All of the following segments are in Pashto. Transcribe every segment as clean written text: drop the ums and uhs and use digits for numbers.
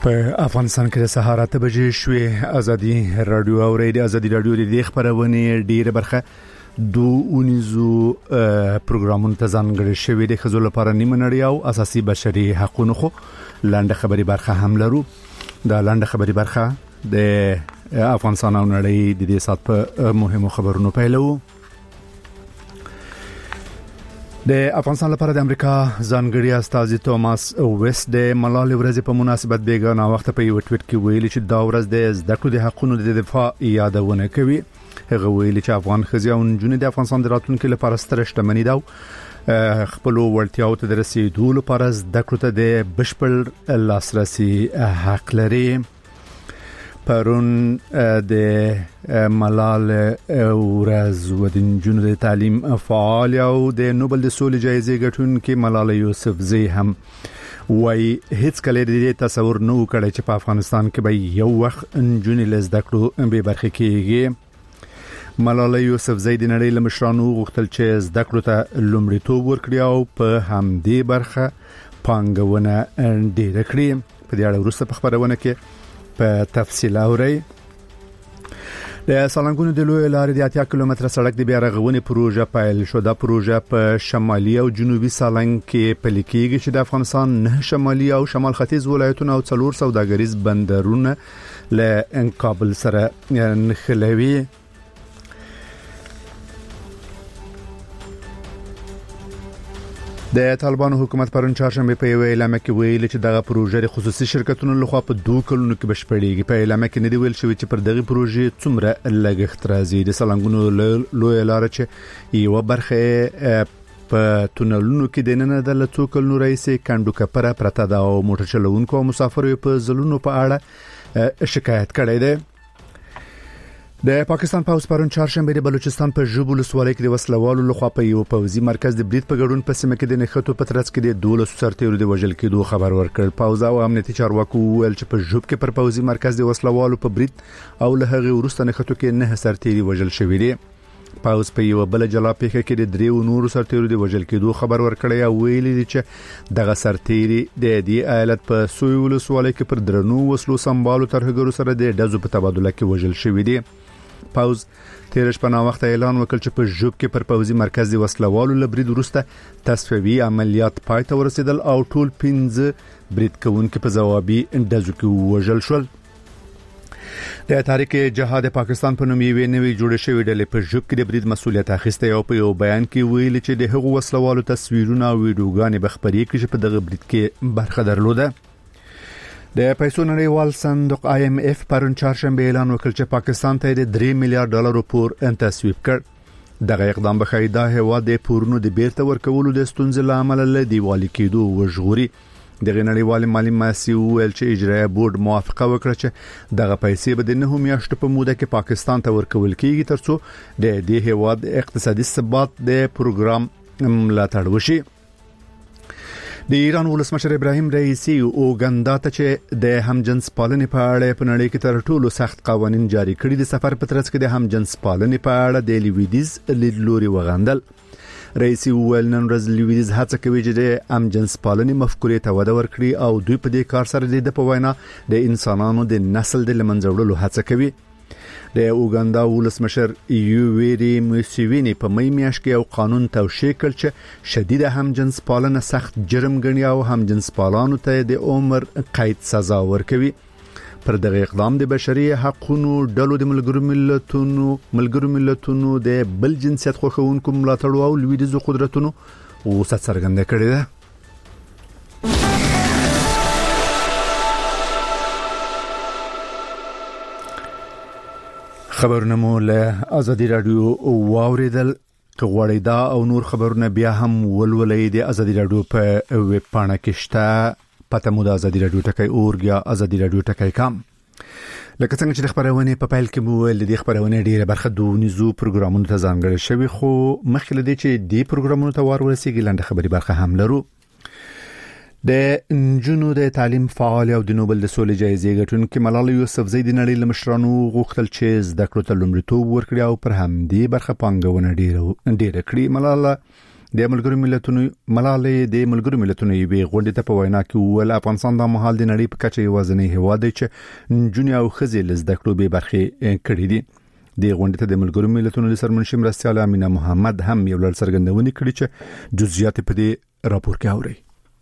په افغانستان کې د سهار 8 بجې شوې ازادي رادیو او ریډیو ازادي رادیو د خبرونه ډیره برخه اونیزو پروګرامونو ته ځانګړي شوی د خزو لپاره نیمه نړۍ او اساسي بشري حقوقو خو لاندې خبري برخه هم لرو دا لاندې خبري برخه د افغانستان او نړۍ د دې سات په مهمو خبرونو پیلو د افغانستان لپاره د امریکا ځانګړي استازي توماس ویست د ملالۍ ورځې په مناسبت بیګانه وخت په یو ټویټ کې ویلي چې دا ورځ د زده کړو د حقوقو د دفاع یادونه کوي. هغه ویلي چې افغان ښځې او نجونې د افغانستان د راتلونکي لپاره ستره شتمني ده خپل وړتیاو ته د رسیدو لپاره زده کړو ته د بشپړ لاسرسي حق لري. پرون د ملالۍ ورځ و د نجونو د تعلیم فعال او د نوبل د سولې جایزې ګټونکې ملالۍ یوسفزۍ هم وای هیڅ کله دې تصور نه وکړي چې په افغانستان کې به یو وخت نجونې لزده کړو به برخه کېږي. ملالۍ یوسفزۍ د نړۍ له مشرانو غوښتل چې زده کړو ته لومړیتوب ورکړي او په همدې برخه پانګونه ډېره کړي. په دې اړه وروسته په خبرونه کې په تفصیل اوري. د سالنګونو د لوی لارې د 80 کیلومتره سړک د بیا رغونې پروژه پیل شو. دا پروژه په شمالي او جنوبي سالنګ کې پلي کېږي چې د افغانستان 9 شمالي او شمال ختیځ ولایتونو او 4 سوداګریز بندرونه له کابل سره نښلوي. د طالبانو حکومت پرون چهارشنبه په یو اعلان کې ویل چې دغه پروژه د خصوصي شرکتونو لخوا په 2 کلونو کې بشپړېږي. په اعلان کې ندی ویل شوی چې پر دغه پروژې څومره لګښت راځي. د سالنګونو لوی لار چې یو برخه په تونلونو کې د نن د لڅو کلونو رئیس کندو کپره پرته دا او موټر چلوونکو او مسافرو په ځلونو په اړه شکایت کړی دی. د پاکستان پوز پرون چهارشنبه د بلوچستان په ژوب ولسوالۍ کې د وسلوالو لخوا په یو پوزي مرکز د برید په ګډون په سیمه کې د نښتو په ترڅ کې د 12 سرتیرو د وژل کېدو خبر ورکړ. پوز او امنیتي چارواکو ویل چې په ژوب کې پر پوزي مرکز د وسلوالو په برید او له هغه وروسته نښتو کې 9 سرتیري وژل شوي دي. پوز په یو بل جلا پیښه کې د 3 نورو سرتیرو د وژل کېدو خبر ورکړی او ویلي دي چې دغه سرتیري د دې ایالت په سوی ولسوالۍ کې پر درنو وسلو سمبالو ترهګرو سره د دزو په تبادله کې وژل شوي دي. پوز تیرش په نا وخت اعلان وکړ چې په ژوب کې پر پوزي مرکز د وسلوالو لبرید وروسته تصفیوي عملیات پای ته ورسېدل او ټول 15 برید کوونکي په ځوابي دزو کې وژل شول. د تحریک جهاد پاکستان په نوم یې نوې جوړه شوې ډلې په ژوب کې د برید مسولیت اخیسته او په یو بیان کې ویلي چې د هغو وسلوالو تصویرونه او ویډیوګانې بخبري کې په دغه برید کې برخه درلوده. د پیسو نړیوال صندوق IMF پرون چهارشنبه اعلان وکړ چې پاکستان ته د 3 میلیارډ ډالرو پور تصویب کړ. دغه اقدام به خیدا هوا د پورونو د بیرته ورکولو د ستونزې لامل له دیوالي کېدو وژغوري. د نړیوال مالی مؤسسې ویل چې اجرایي بورډ موافقه وکړه چې دغه پیسې به د 9 میاشتو په موده کې پاکستان ته ورکول کېږي ترڅو د دې هوا د اقتصادي ثبات د پروګرام ملاتړ وشي. د ایران ولسمشر ابراهیم رئیسی اوګاندا ته چې د همجنس پالنې په اړه په نړۍ کې تر ټولو سخت قوانين جاری کړي د سفر په ترڅ کې د همجنس پالنې په اړه د لیویدیز لیدلوري وغندل. رئیسی ویل نن ورځ لیویدیز هڅه کوي چې د همجنس پالنې مفکورې ته وده ورکړي او دوی په دې کار سره د په وینا د انسانانو د نسل د لمنځوړلو هڅه کوي. د اوګاندا ولسمشر یوویری موسیوینی په مې میاشت کې یو قانون توشیح کړ چې شدید همجنس پالنه سخت جرم ګڼي او همجنس پالانو ته د عمر قید سزا ورکوي. پر دغه اقدام د بشري حقوقو ډلو د ملګرو ملتونو د بل جنسیت خوښونکو ملاتړ او لویدیزو قدرتونو غوسه څرګنده کړې ده. خبرونه مو له ازادي رادیو واوریدل. غوړې دا او نور خبرونه بیا هم ولولې د ازادي رادیو په ویب پاڼه کې شته. پته مو د ازادي رادیو ټکی اورګیا ازادي رادیو ټکی کام. لکه څنګه چې خبرونه په پیل کې مو ول د خبرونه ډیره برخه دونیزو پروګرامونو ته ځانګړي شوی خو مخکې لدی چې د پروګرامونو ته ورسېږي لاندې خبري برخه هم لرو. د نجونو د تعلیم فعال او د نوبل د سولې جایزې ګټونکې ملالۍ یوسفزۍ د نړۍ له مشرانو غوښتل چې زده کړو ته لومړیتوب ورکړي او پر همدې برخه پانګونه ډیره کړي. ملالۍ د ملګرو ملتونو ملالۍ د ملګرو ملتونو یوې غونډې ته په وینا کې ول افغانستان د مهال د نړۍ په کچه یوازینی هیواد دی چې جونیو او خزي لزده کړو به برخه کړې دي. د غونډې ته د ملګرو ملتونو سرمنشي مرستیال امینه محمد هم یو لړ څرګندونې کړې چې جزئیات په دې راپور کې اوري.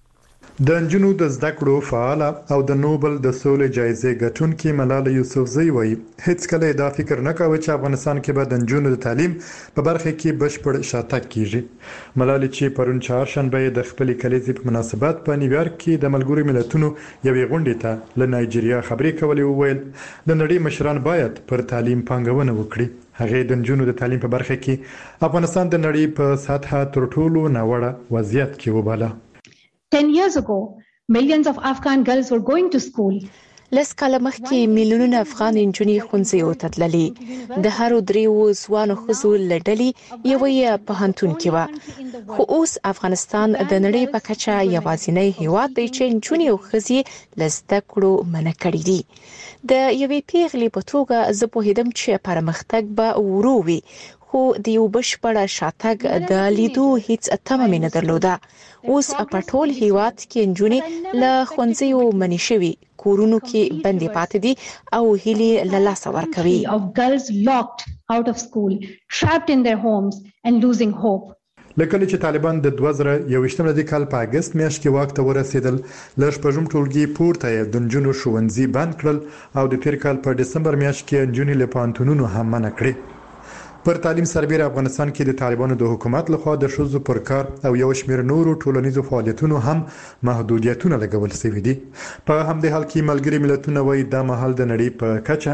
د نجونو د زده کړو فعال او د نوبل د سولې جایزې ګټونکې ملاله یوسفزۍ وایي هیڅ کله دا فکر نه کاوه چې افغانستان کې به د نجونو د تعلیم په برخه کې بشپړ شاتګ کیږي. ملاله چې پرون چهارشنبه د خپل کلیزې په مناسبت په نیویارک کې د ملګرو ملتونو یوې غونډې ته له نایجیریا خبرې کولې وویل د نړۍ مشران باید پر تعلیم پانګونه وکړي. هغه د نجونو د تعلیم په برخه کې افغانستان د نړۍ په سطحه تر ټولو ناوړه وضعیت کې وباله. 10 years ago, millions of Afghan girls were going to school. لس کاله مخکې میلیونونه افغان نجونې ښوونځیو ته تللې. د هرو دریو ځوانو ښځو لړلې یوې په هنتون کې و. خو اوس افغانستان د نړۍ په کچه یوازینی هیواد دی چې نجونې او ښځې لزده کړو منع کړي دي. د یوې پیغلې په توګه زه پوهیدم چې پرمختګ به ورو وي، خو د یو بشپړ شاتګ د لیدو هیڅ تمه مې نه درلوده. اوس په ټول هیواد کې نجونې له ښوونځیو منع شوي، کورونو کې بندي پاتې دي او هیلې له لاسه ورکوي. Of girls locked out of school, trapped in their homes and losing hope. لکه چې طالبان د 2021 کال په اگست میاشت کې واک ته ورسېدل، ل شپږم ټولګي پورته د نجونو ښوونځي بند کړل او د تیر کال په دسمبر میاشت کې نجونې له پانتونونو هم منع کړې. پر تعلیم سربېره افغانستان کې د طالبانو د حکومت لخوا د ښځو پر کار او یو شمېر نورو ټولنیزو فعالیتونو هم محدودیتونه لګول شوي دي. په همدې حال کې ملګري ملتونه وایي دا مهال د نړۍ په کچه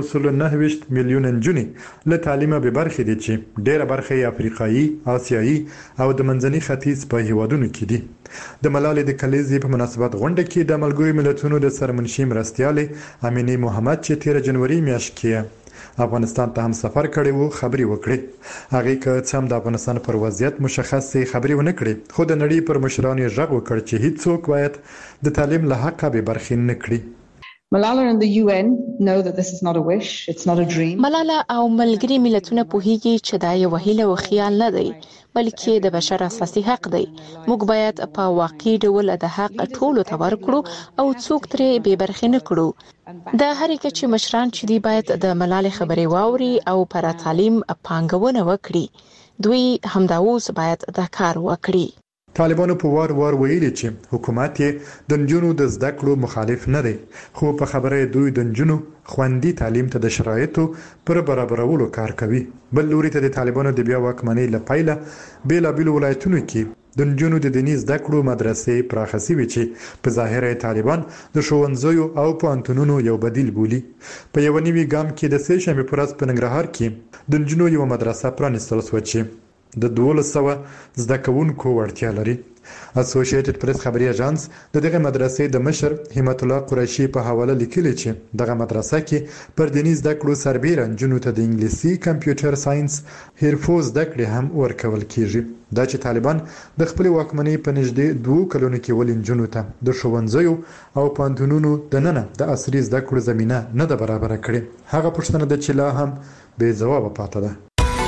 1.9 میلیون نجونې له تعلیمه به برخې دي چې ډېره برخه یې افریقایي، آسیایي او د منځني ختیځ په هیوادونو کې دي. د ملالۍ د کلیزې په مناسبت غونډه کې د ملګرو ملتونو د سرمنشي مرستیالې امینه محمد چې 13 جنوري میاشت کې افغانستان ته هم سفر کړی وو خبري وکړي. هغه که څم د افغانستان پر وضعیت مشخصه خبري ونه کړي، خو د نړۍ پر مشرانو ژغ وکړ چې هیڅ څوک باید د تعلیم له حقه به برخې نه کړي. Malala and the UN know that this is not a wish, it's not a dream. ملاله او ملګري ملتونه پوهیږي چې دا یو هیله او خیال نه دی، بلکې د بشر اساسي حق دی. موږ باید په واقعي ډول د حق ټولو ته ورکړو او څوک ترې بې برخې نه کړو. د هر کچې مشران چې دی باید د ملالې خبرې واوري او پر تعلیم پانګونه وکړي. دوی همدا اوس باید دا کار وکړي. طالبانو په وار ویلي چې حکومت یې د نجونو د زده کړو مخالف نه دی، خو په خبره دوی د نجونو خوندي تعلیم ته د شرایطو پر برابرولو کار کوي. بل لوري ته د طالبانو د بیا واکمنۍ لپاره بیلابیل ولایتونو کې د نجونو د دیني زده کړو مدرسې پراخه شوي چې په ظاهر طالبان د ښوونځیو او پوهنتونونو یو بدیل بولي. په یو نوي ګام کې د سې شنبې په ورځ په ننګرهار کې د نجونو یو مدرسه پرانیستل شوه چې د 1200 زده کوونکو وړتیا لري. اسوسییټډ پریس خبري اژانس د دغه مدرسې د مشر همت الله قریشي په حواله لیکلی چې دغه مدرسه کې پر دیني زده کړو سربېره نجونو ته د انګلیسي، کمپیوټر ساينس، حرفو زده کړې هم ورکول کیږي. دا چې طالبان د خپل واکمنۍ په نږدې 2 کلونو کې ول نجونو ته د ښوونځیو او پانتونونو د ننه د عصري زده کړو زمينه نه ده برابر کړې. هغه پوښتنه ده چې لا هم بې ځواب پاتې ده.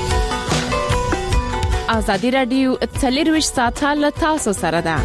ازادي رادیو 24 ساعته له تاسو سره ده.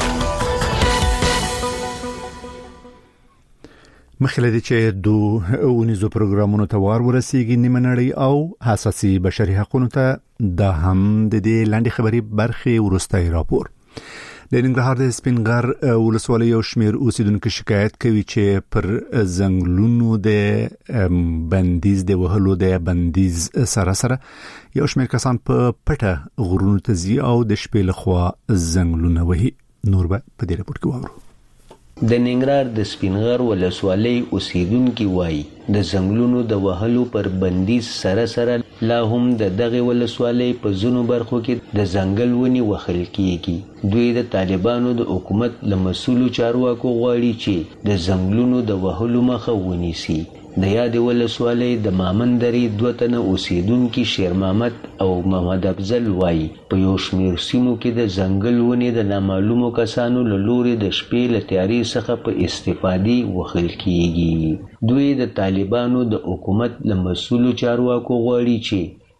مخلدي چې دوه اونیزو پروګرامونو ته ورسیږي نیمه نړۍ او حساسي بشري حقوقو ته د هم د دې لاندې خبري برخي ورستای راپور. د ننګرهار د سپینغر ولسوالۍ یو شمېر اوسیدونکو شکایت کوي چې پر زنګلونو د بندیز د وهلو د بندیز سره یو شمېر کسان په پټه غرونو ته ځي او د شپې لخوا زنګلونه وهي. نور به په دې راپور کې واورو. د ننګرهار د سپینغر ولسوالۍ اوسیدونکو وایي د زنګلونو د وهلو پر بندیز سره لا هم د دغه ولسوالۍ په ځینو برخو کې د ځنګل ونی وهل کیږي. دوی د طالبانو د حکومت له مسؤلو چارواکو غواړي چې د زنګلونو د وهلو مخه ونیسي. د یاد ولسوالۍ د مامندرې 2 تنه اوسیدونکو شیر محمد او محمد افضل وایي په یو شمېر سیمو کې د ځنګل ونی د نامعلومو کسانو له لوري د شپې له تیاري څخه په استفادې وهل کیږي. دوی د طالبانو د حکومت له مسؤلو چارواکو غواړي چې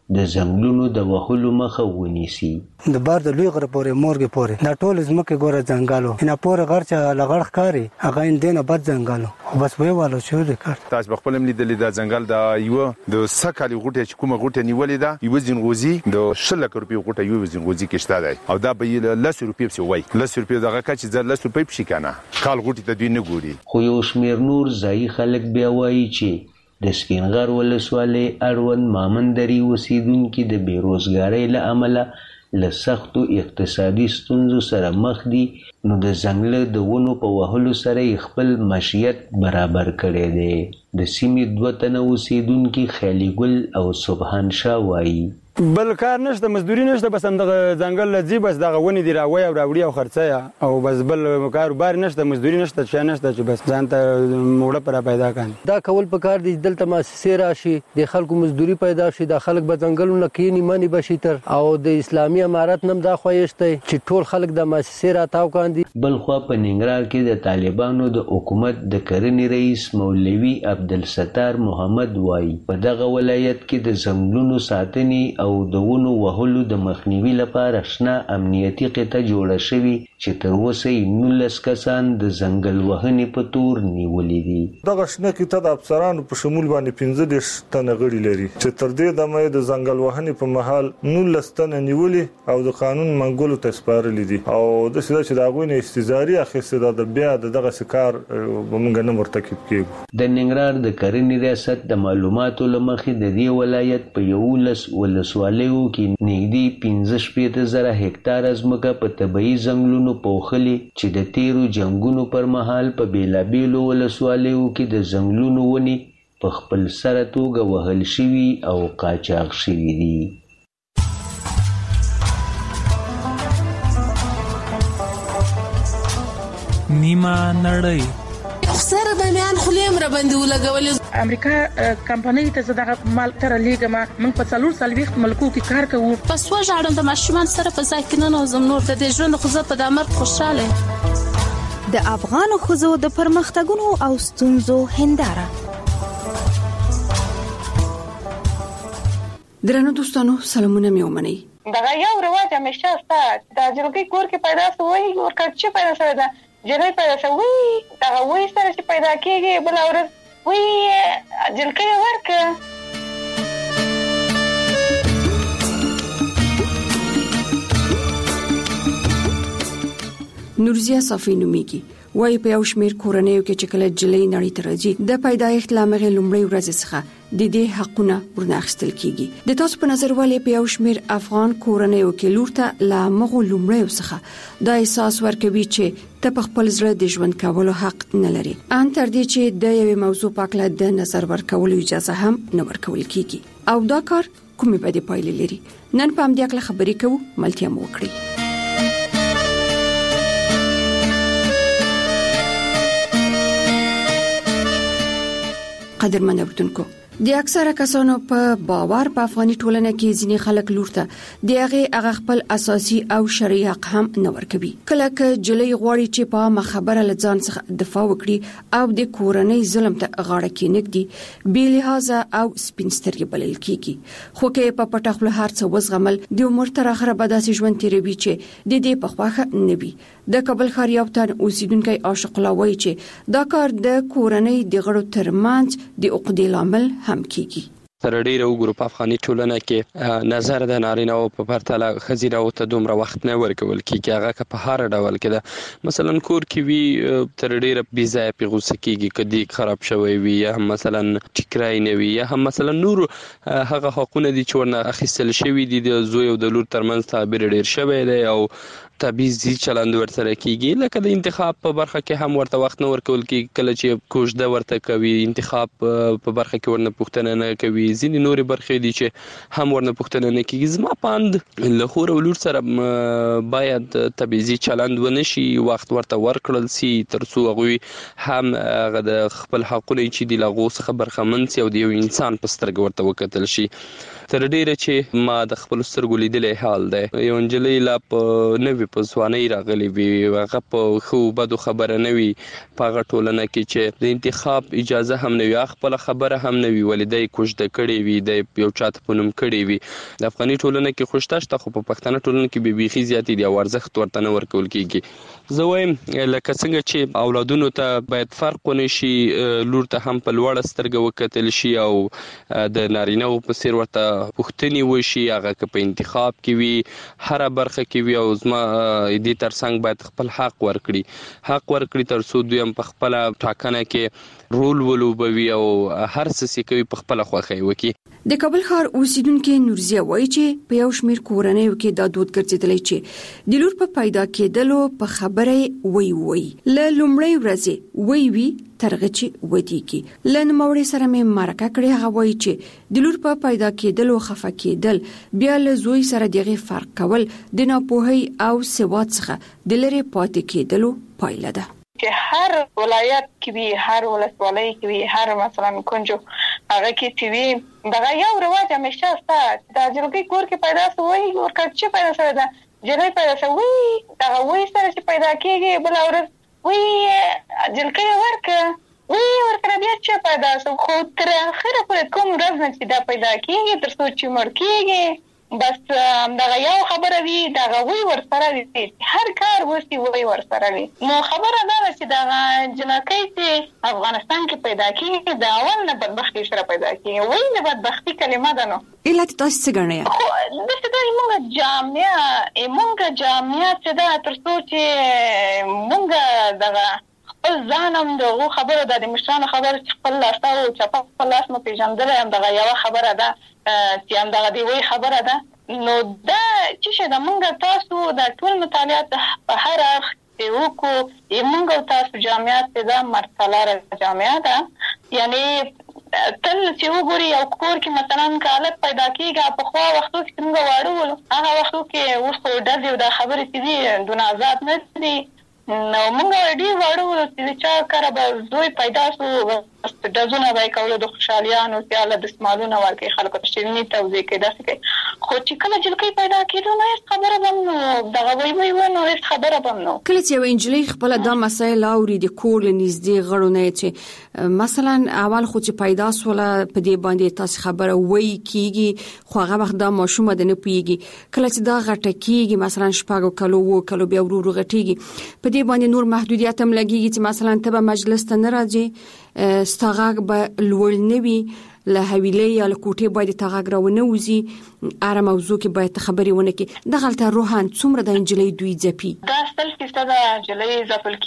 د ځنګلونو د وهلو مخه ونیسي. د بار د لوی غره پورې مورګ پورې دا ټول زمکه ګوره ځنګالو نه پورې غر چې لغړ ښکاری هغه اندینه بد ځنګالو بس وې والو شو ریکارډ. تاسو خپل ملي د ځنګل د یو د سکالي غوټه چې کومه غوټه نیولې ده یو ځنغوزي د 100 لک روپیو غوټه یو ځنغوزي کې شته دی او دا به 10 روپیو څه وای 10 روپیو دغه کچ ز 10 روپیو پشي کنه کال غوټه د دوی نه ګوري. خو یو شمیر نور ځای خلک بیا وایي چې د سپینغر ولسوالۍ اړوند مامندري اوسیدونکي د بیروزګارۍ له امله له سختو اقتصادي ستونزو سره مخ دي، نو د ځنګله د ونو په وهلو سره یې خپل معیشت برابر کړی دی. د سیمې 2 تنه اوسیدونکي خیالي ګل او سبحان شاه وایي بل کار نشته، مزدوري نشته، بس هم دغه ځنګل لذي بس دغه ونې دی راوي او راوړي او خرڅه او بس بل کاروبار نشته، مزدوري نشته، څه نشته چې بس ځان ته موړه پر پیدا کړي. دا کول په کار دي دلته مؤسسې راشي د خلکو مزدوري پیدا شي، د خلک به ځنګلونه کینی منی بشي تر او د اسلامي امارت نم دا خوښته چې ټول خلک د مؤسسې راتاو کاندي. بل خو په ننګرهار کې د طالبانو د حکومت د کرنې رئیس مولوي عبدالستار محمد وایي په دغه ولایت کې د ځنګلونو ساتنې او د ونو وهلو د مخنیوي لپاره شنه امنیتي قطه جوړه شوې چې تر اوسه 19 کسان د ځنګل وهنې په تور نیولي دي. دغه شنه قطه د افسرانو په شمول باندې 15 تنه غړي لري چې تر دې دمه د ځنګل وهنې په محل 19 تنه نیولي او د قانون منګولو ته سپارلي دي او د سده چې دا غوینه استزاري اخیسته د بیا دغه سکار ومنګ نه مرتکب کیږي. د ننګرهار د کرنې ریاست د معلوماتو لمخې د دې ولایت په 11 ولسوالیو کې نږدې 15,000 هکتار ځمکه په طبیعي ځنګلونو پوښلي چې د تیرو جنگونو پر مهال په بیلابیلو ولسوالیو کې د ځنګلونو ونې په خپل سره توګه وهل شوي او قاچاق شوي دي. نیمه نړۍ سره د میان خلیم را باندې ولګولې. امریکا کمپنۍ ته زړه مال تر لیګما موږ په 4 ملکو کې کار کوو. پس وژاړم د ماشومان سره په ځای کې نه نوزم نور د دې ژوند خو زه په دامر خوشاله. د افغان خزو د پرمختګونو او ستونزو هنداره. درنو دوستانو سلامونه مې ومنئ. دغه یو رواج همیشه ستا د جلګي کور کې پیدا شوی او کچې پیدا شوی ده جنې پیدا شوی دغه وې سره چې پیدا کیږي بل اورز وې جلګي ورکه. نورزیا صافی نومیږي وای په یو شمیر کورنیو کې چې کله جلې نړۍ ته راځي د پیدایښت لامغه لومړی ورځ څخه د دې حقونه ورناخستل کیږي. د تاسو په نظر ولې په یو شمیر افغان کورنیو کې لورته لامغه لومړی څخه د احساس ورکوي چې ته په خپل زړه د ژوند کولو حق نه لري، ان تر دې چې د یوې موضوع په اړه د نظر ورکولو اجازه هم نه ورکول کیږي او دا کار کومې بدې پایلې لري. نن په همدې اړه خبرې کوو، ملتیا مو وکړئ. قدرمن اوردونکو، د اکثره کسانو په باور په افغاني ټولنه کې ځینې خلک لورته د هغه خپل اساسي او شرعي حق هم نه ورکوي. کله چې جلې غواړي چې په خبره لځان څخه دفاع وکړي او د کورنۍ ظلم ته غاړه کېنږدي بې لحاظه او سپینسترګې بلل کیږي. خو کې په پټه خپل هر څه وزغمل د عمر تر اخره به داسې ژوند تیروي چې د دې په خواخه نه وي. د کابل ښار یو تن اوسیدونکو عاشق الله وایي چې دا کار د کورنۍ د غړو ترمنځ د عقدې لامل هم کیږي. تر ډیره وګورو په افغاني ټولنه کې نظر د نارینه او په پرتله خزینه او ته دومره وخت نه ورکول کیږي. هغه که په هر ډول کې ده مثلا کور کې وی تر ډیره بي ځای په غوسه کیږي کدي خراب شوی وي یا مثلا ټیکرای نه وي یا هم مثلا نور هغه حقونه دي چې ورنه اخیستل شوی دي د زوی او د لور ترمنځ تعبیر ډیر شوی دی او تبعیضي چلند ورته کیږي. لکه د انتخاب په برخه کې هم ورته وخت نه ورکول کیږي، کله چې کوژده ورته کوي انتخاب په برخه کې ورنه پوښتنه نه کوي. ځینې نورې برخې دي چې هم ورنه پوښتنه نه کیږي. زما پاند له خور او لور سره باید تبعیضي چلند ونشي، وخت ورته ورکړل سي ترڅو هغه هم هغه د خپل حقونه چې د لغو څخه برخمن سي او د یو انسان په سترګه ورته وکتل شي. تر ډیره چې ما د خپل سترګو لیدلې حال دی یو انجلۍ لا په 90 وي په ځوانۍ راغلي وي هغه په خو بدو خبره نه وي په هغه ټولنه کې چې د انتخاب اجازه هم نه وي خپل خبره هم نه وي ولې د کوشده کړي وي د یو چاته پونم کړي وي د افغاني ټولنه کې خوشتاشته خو په پښتنه ټولنه کې به بيخي زیاتې دي او ارزښت ورته نه ورکول کیږي زه وایم لکه څنګه چې اولادونو ته باید فرق ونشي لور ته هم په لوړه سترګه وکتل شي او د نارینه په څیر ورته پوښتنې وشي هغه که په انتخاب کې وي هر برخه کې وي او زما دې ترڅنګ باید خپل حق ورکړي تر څو دوی هم په خپل ټاکنه کې رول ولوبوي او هر څه کوي په خپل خوښي وکي. د کابل ښار اوسیدونکو نورزیا وایي چې په یو شمېر کورنیو کې دا دود ګرځېدلی چې د لور په پیدا کېدلو په خبره وی له لومړۍ ورځې وی ترغه چې ودیږي له نوموړي سره مې مرکه کړې هغه وایي چې د لور په پیدا کېدلو خفه کېدل بیا له زوی سره دغه فرق کول د ناپوهۍ او سواد څخه د لري پاتې کېدلو پایله ده. چې هر ولایت کې وي هر ولسوالۍ کې وي هر مثلا کنجو هغه کې چې وي دغه یو رواج همیشه ستا د جلګي کور کې پیدا شوی ورکړ چې پیدا شوی دا جلګي پیدا شوی دغه وې سره چې پیدا کېږي بل اورز وې جلګي ورکړه بیا چې پیدا شو خو تر اخره پورې کوم ورځ نه چې دا پیدا کېږي تر څو چې مړ کېږي بس دغه یو خبره وی دغه وی ورسره وی هر کار وسی وی ورسره وی نو خبره دا چې دغه جنکۍ چې افغانستان کې پیدا کیږي دا اول نه بدبختی سره پیدا کیږي وی نه بدبختی کلمه ده نو اله تاسو څنګه نه د دې موږ جامعه چې دا تر څو چې موږ دغه ځانم دغه خبره د مشرانو خبره چې خپل لاس او چپا خپل لاس مو پیژندل هم دغه یو خبره ده چې هم دغه دی وی خبره ده نو دا چې د موږ تاسو د ټول مطالعات په هر اړخ کې وکړو موږ تاسو جامعات د مرسلاره جامعه ده یعنی تل چې وګوري یو کور کې مثلا کالت پیدا کیږي په خو وختو کې موږ واړو هغه وختو کې اوس د دې خبرې چې دونه آزاد نه دي نو موږ ډیر واړو چې چا کار به زوی پیدا شو د زونه وای کول د خوشاليانو سیاله د سمالونه ورکه خلکو ته شیرینی توزیع کې داسې کوي خو چې کله جلکې پیدا کېدو نو هیڅ خبره بم دغه وی نو هیڅ خبره بم نو کله چې یو انجلۍ خپل د مسایل اوري د کور نږدې غړو نه چې مثلا اول خو چې پیدا سوله په دې باندې تاسو خبره وای کیږي خو هغه وخت د ماشوم د نه پیږي کله چې دا غټه کیږي مثلا شپږ کلو بیا ورو غټیږي په دې باندې نور محدودیت هم لګیږي چې مثلا ته به مجلس ته نه راځي ستغاق به لوړ نوي له حویلې یا له کوټې باید تغاق راونه وزي اره موضوع کې باید خبرې ونه کې د غلطه روحان څومره د انجلۍ دوی ځپي دا سل د انجلۍ ځپل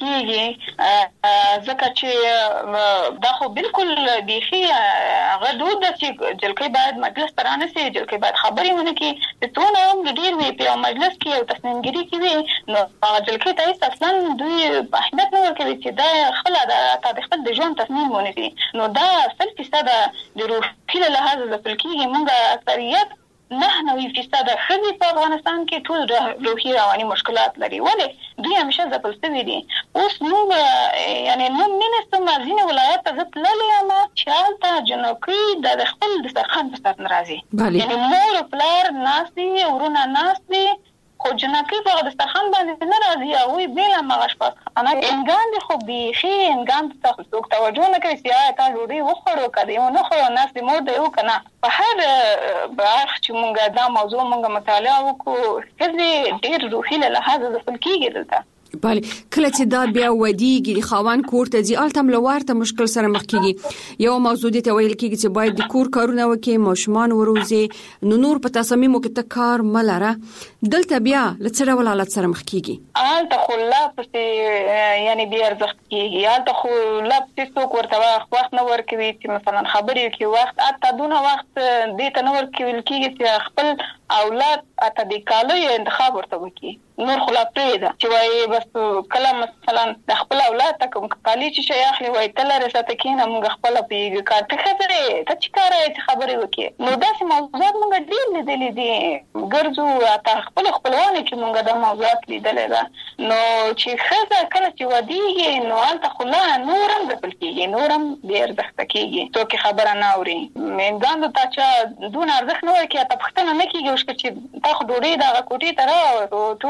کیږي ځکه چې دا خو بالکل بيخي غدود چې جلکې باید مجلس ترانه سي جلکې باید خبرې ونه کې ته نو ډیر وی په مجلس کې یو تصمیمګری کوي نو جلکې ته اصلا دوی اهمیت نه ورکوي چې دا خلا د خپل د ژوند تصمیم ونه دي نو دا سل د روحي له لحاظه د فلکیږي موږ اکثریت 99% خزي په افغانستان کې ټول روحي رواني مشکلات لري ولې دوی همیشه ځپل شوي دي اوس موږ یعنی نن ستاسو ځینې ولایت ته ځتللې ما چې هلته جنکۍ د خپل دسترخوان په سر ناراضي یعنی مور پلار ناسي ورونه ناسي خو جنکۍ په دسترخوان باندې نه راځي او وی بل مغش پات انا انګان دي خو بيخي انګان ته څوک توجه نه کوي چې تا جوړي وخورو کړي نو خو ناس دې مور دی وکنه په هر برخ چې مونږه دا موضوع مونږه مطالعه وکړو چې ډېر روحي له لحاظ د فلکیږي دلته بله کله چې دا بیا ودیږي د خاوند کور ته ځي التم لوارته مشکل سره مخ کیږي یو موضوع دي ته ویل کیږي چې باید د کور کارونه وکړي ماشومان وروزي نور په تصمیمو کې ته کار ملره دلته بیا لڅره ولالت سره مخ کیږي الته خو لا پسې یعنی بیا ارزښت کیږي الته خو لا پسې څوک ورته وخت نه ورکوي چې مثلا خبرې کوي وخت اته دونه وخت دې ته نه ورکوي کیږي چې خپل اولاد اته د کالو انتخاب ورته وکړي نور خلا پریده چې وای بس کله مثلا د خپل اولاد ته کوم کالي چې شي اخلي وای تل رسته کینه موږ خپل پیګه کارته خبره ته چې کارای خبرې وکړي نو داسې موضوعات موږ ډیر لیدلې دي ګرځو اته خپلوان چې موږ د موضوعات لیدلې ده نو چې خزه کله چې ودیږي نو الته خلا نورم د پلکیږي نورم ډیر ځخته کیږي څوک خبره نه اوري مېندان ته چې دون ارزښت نه ورکړي ته پښتنه نه کیږي چې تا خو ډوړې دا کوټې ته راو ټول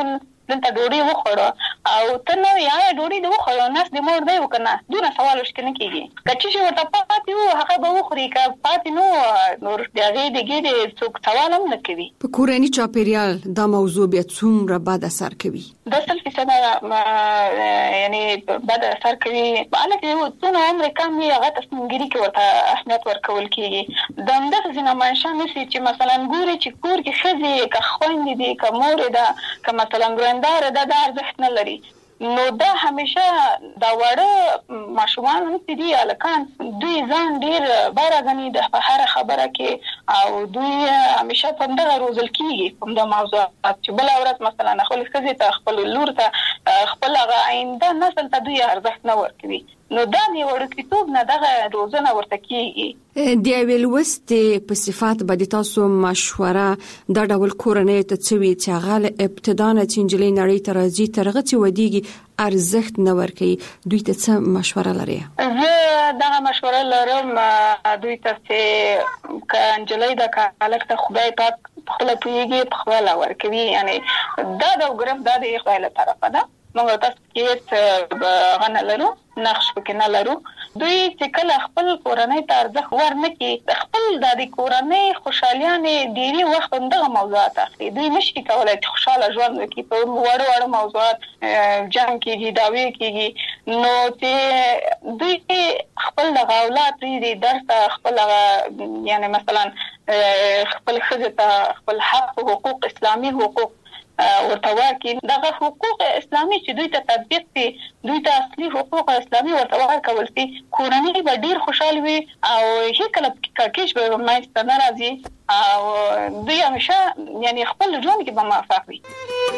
دلته ډوډۍ وخوړه او ته نو یا ډوډۍ د وخوړه ناس د مور دی وکنه دونه سوال وشکنه کیږي کچې چې ورته پاتې وو هغه به وخوري که پاتې نو نور دغه دغه څوک سوال هم نه کوي. په کورنۍ چاپیریال دا موضوع بیا څومره بد اثر کوي؟ د 100% یعنی بد اثر کوي. الکه یو څونه عمر کم وي هغه تصمیمګیری کې ورته اهمیت ورکول کیږي. د همدغه ځینې منشا نشي چې مثلا ګوري چې کور کې ښځې که خویندې دي که مور ده که مثلا ګرنداره ده دا ارزښت نه لري. نو دا همیشه دا وړه ماشومان چې دي الکان دوی ځان ډیر بار غني د هر خبره کې او دوی همیشه په دغه روزل کیږي په دغه موضوعات چې بل اورات مثلا خپل ښځې ته خپل لور ته خپل آینده نسل ته دوی ارزښت نه ورکوي. نو دا دی ورکیتوب نه دغه روزنه ورته کیږي. د ویلوست په صفات باندې تاسو مشوره دا ډول کورنۍ ته څوي چې هغه ابتدا نه چنجلې نړۍ ته راځي ترغه چې ودیږي ارزښت نه ورکي دوی ته څه مشوره لري؟ زه دغه مشوره لرم دوی ته چې کنجلې د کالک ته خدای پاک خپل پیږي په خپل ورکوي یعنی دا د ګرم د خپل طرفه ده موږ تاسو کې غنه لرو نقش پکې نه لرو. دوی چې کله خپل کورنۍ ته ارزښت ورنکړي خپل د کورنۍ خوشالیانه ډیری وخت دغه موضوعات اخلي. دوی نشي کولای چې خوشاله ژوند وکړي په وړو موضوعات جنگ کېږي داوی کېږي. نو چې دوی خپل د اولاد دې درس خپل یعنی مثلا خپل خځه ته خپل حق حقوق اسلامي حقوق ورته ورکړي دغه حقوق اسلامي چې دوی ته تطبیق شي دوی ته اصلي حقوق اسلامي ورته ورکول شي کورنۍ به ډیر خوشاله وي او هیڅ کله کېش به مایسته ناراضي او دوی همیشه یعنی خپل ژوند کې به موفق وي.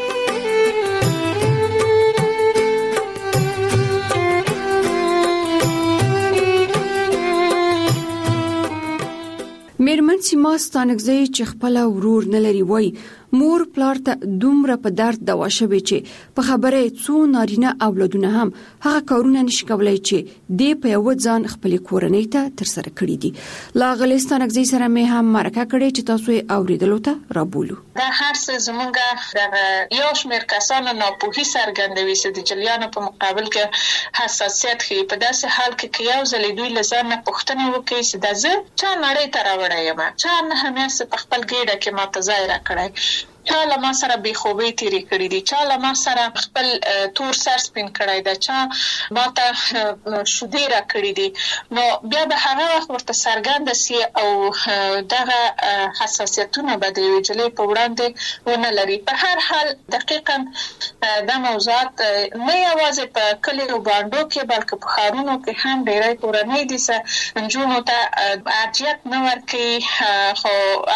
میرمن سیما ستانکزی چې خپل ورور نه لري وای مور پلار ته دومره په درد دوا شوي چې په خبره څو نارینه اولادونه هم هغه کارونه نشي کولای چې د په یو ځان خپل کورنۍ ته تر سره کړی دي. لا غلستانکزی سره مې هم مرکه کړې چې تاسو یې اوریدلو ته رابولو. دا هر څه زمونږ د یو شمېر کسانو ناپوهي څرګندوي چې د جلیانو په مقابل کې حساسیت ښيي. په داسې حال کې یو ځل دوی له ځان نه پوښتنه وکړي چې دا زه چا نړۍ ته راوړی یم چا نه همیشه په خپل ګېډه کې ماته ځای راکړی چا له ما سره بې خوبۍ تېرې کړې دي چا له ما سره خپل تور سر سپین کړی ده چا ما ته شیدې راکړې دي. نو بیا به هغه وخت ورته څرګنده سي او دغه حساسیتونه به د یوې نجلۍ په وړاندې ونه لري. په هر حال دقیقا دا موضوعات نه یوازې په کلیو بانډو کې بلکې په ښارونو کې هم ډېری کورنۍ دي چې نجونو ته ارجحیت نه ورکوي خو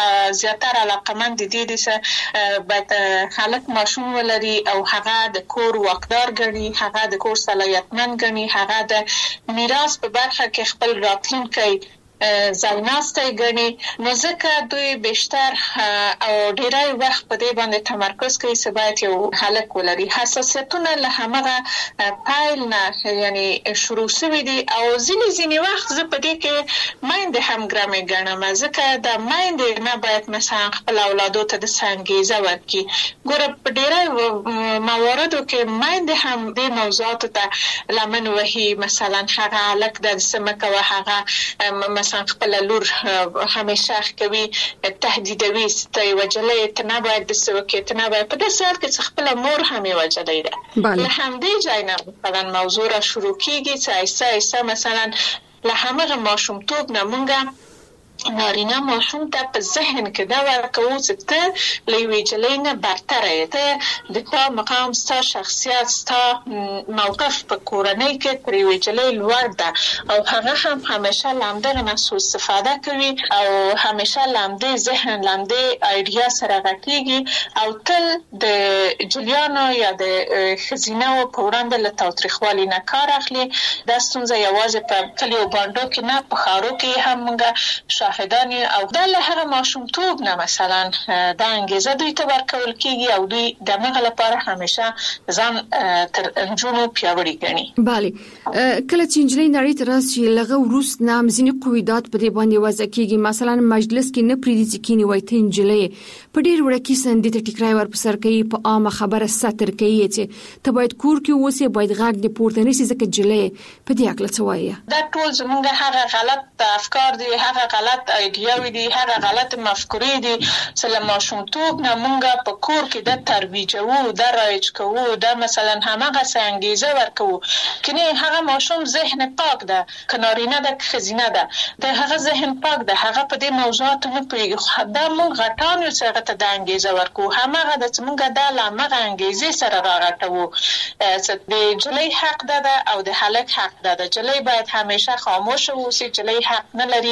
زیاتره علاقمند دي چې باید خلک ماشوم ولري او هغه د کور واکدار ګڼي هغه د کور صلاحیتمن ګڼي هغه د میراث په برخه کې خپل راتلونکی ځایناستی ګڼي. نو ځکه دوی بیشتر او ډیری وخت په دې باندې تمرکز کوي چې باید یو هلک ولري. حساسیتونه له همغه پیل نه یعنی شروع شوي دي او ځینې وخت زه په دې کې میندې هم ګرمې ګڼم ځکه د میندې نه باید مثلا خپل اولادو ته د انګېزه ورکړي. ګوره په ډیری مواردو کې میندې هم دې موضوعاتو ته لمن وهي مثلا هغه هلک داسې مه کوه هغه مثلا خپل لور همیشه کوي تهدیدوي ته وجلې ته نه باید د سوکې ته نه باید په داسې حال کې چې خپل مور هم وجلې ده. له همدې ځای نه مثلا موضوع را شروع کیږي چې ایسا ایسا مثلا له همغه ماشومتوب نه مونږه نارینه ماشوم ته په ذهن کې دا ورکوو چې ته له یوې نجلۍ نه برتره یې ته د تا مقام ستا شخصیت ستا موقف په کورنۍ کې تر یوې نجلۍ لوړ ده او هغه هم همیشه له همدغه نه سوء استفاده کوي او همیشه له همدې ذهن له همدې ایډیا سره غټېږي او تل د جلیانو یا د ښځینه‌وو په وړاندې له تاوتریخوالي نه کار اخلي. دا ستونزه یوازې په کلیو بانډو کې نه په ښارو کې هم موږ شاهدان او د هغه ماشومتوب نه مثلا د انګیزه دوی ته ورکول کیږي او دوی د مغه لپاره همیشه ځان تر انجونو پیاوړي ګڼي. bale کله چې انجلۍ نړۍ ته راشي لغه وروس نام ځینې قویدات په دې باندې وضع کیږي مثلا مجلس کې نه پریدي چې کینی وای ته انجلۍ په ډیر وړکی سندې ته ټیکرای ور پسر کوي په عامه خبره ستر کوي چې ته باید کور کې اوسې باید غږ دې پورته نشي ځکه جلې په دې اکل څه وایي. دا ټول زمونږ هغه غلط افکار دي هغه غلط ایډیاوي دي هغه غلط مفکورې دي چې له ماشومتوب نه مونږ په کور کې د ترویجو د رایج کوو د مثلا همغه څنګه ورکو کني هغه ماشوم ذهن پاک ده کنارینه ده خزینه ده د هغه ذهن پاک ده هغه په دې موضوعات نه پیږي دا مونږ غټان یو څه ته د انګیزه ورکو همغه د څنګه د لامغه انګیزه سره راغټو چې د جلې حق ده او د هلک حق ده د جلې باید همیشه خاموش اوسي جلې حق نه لري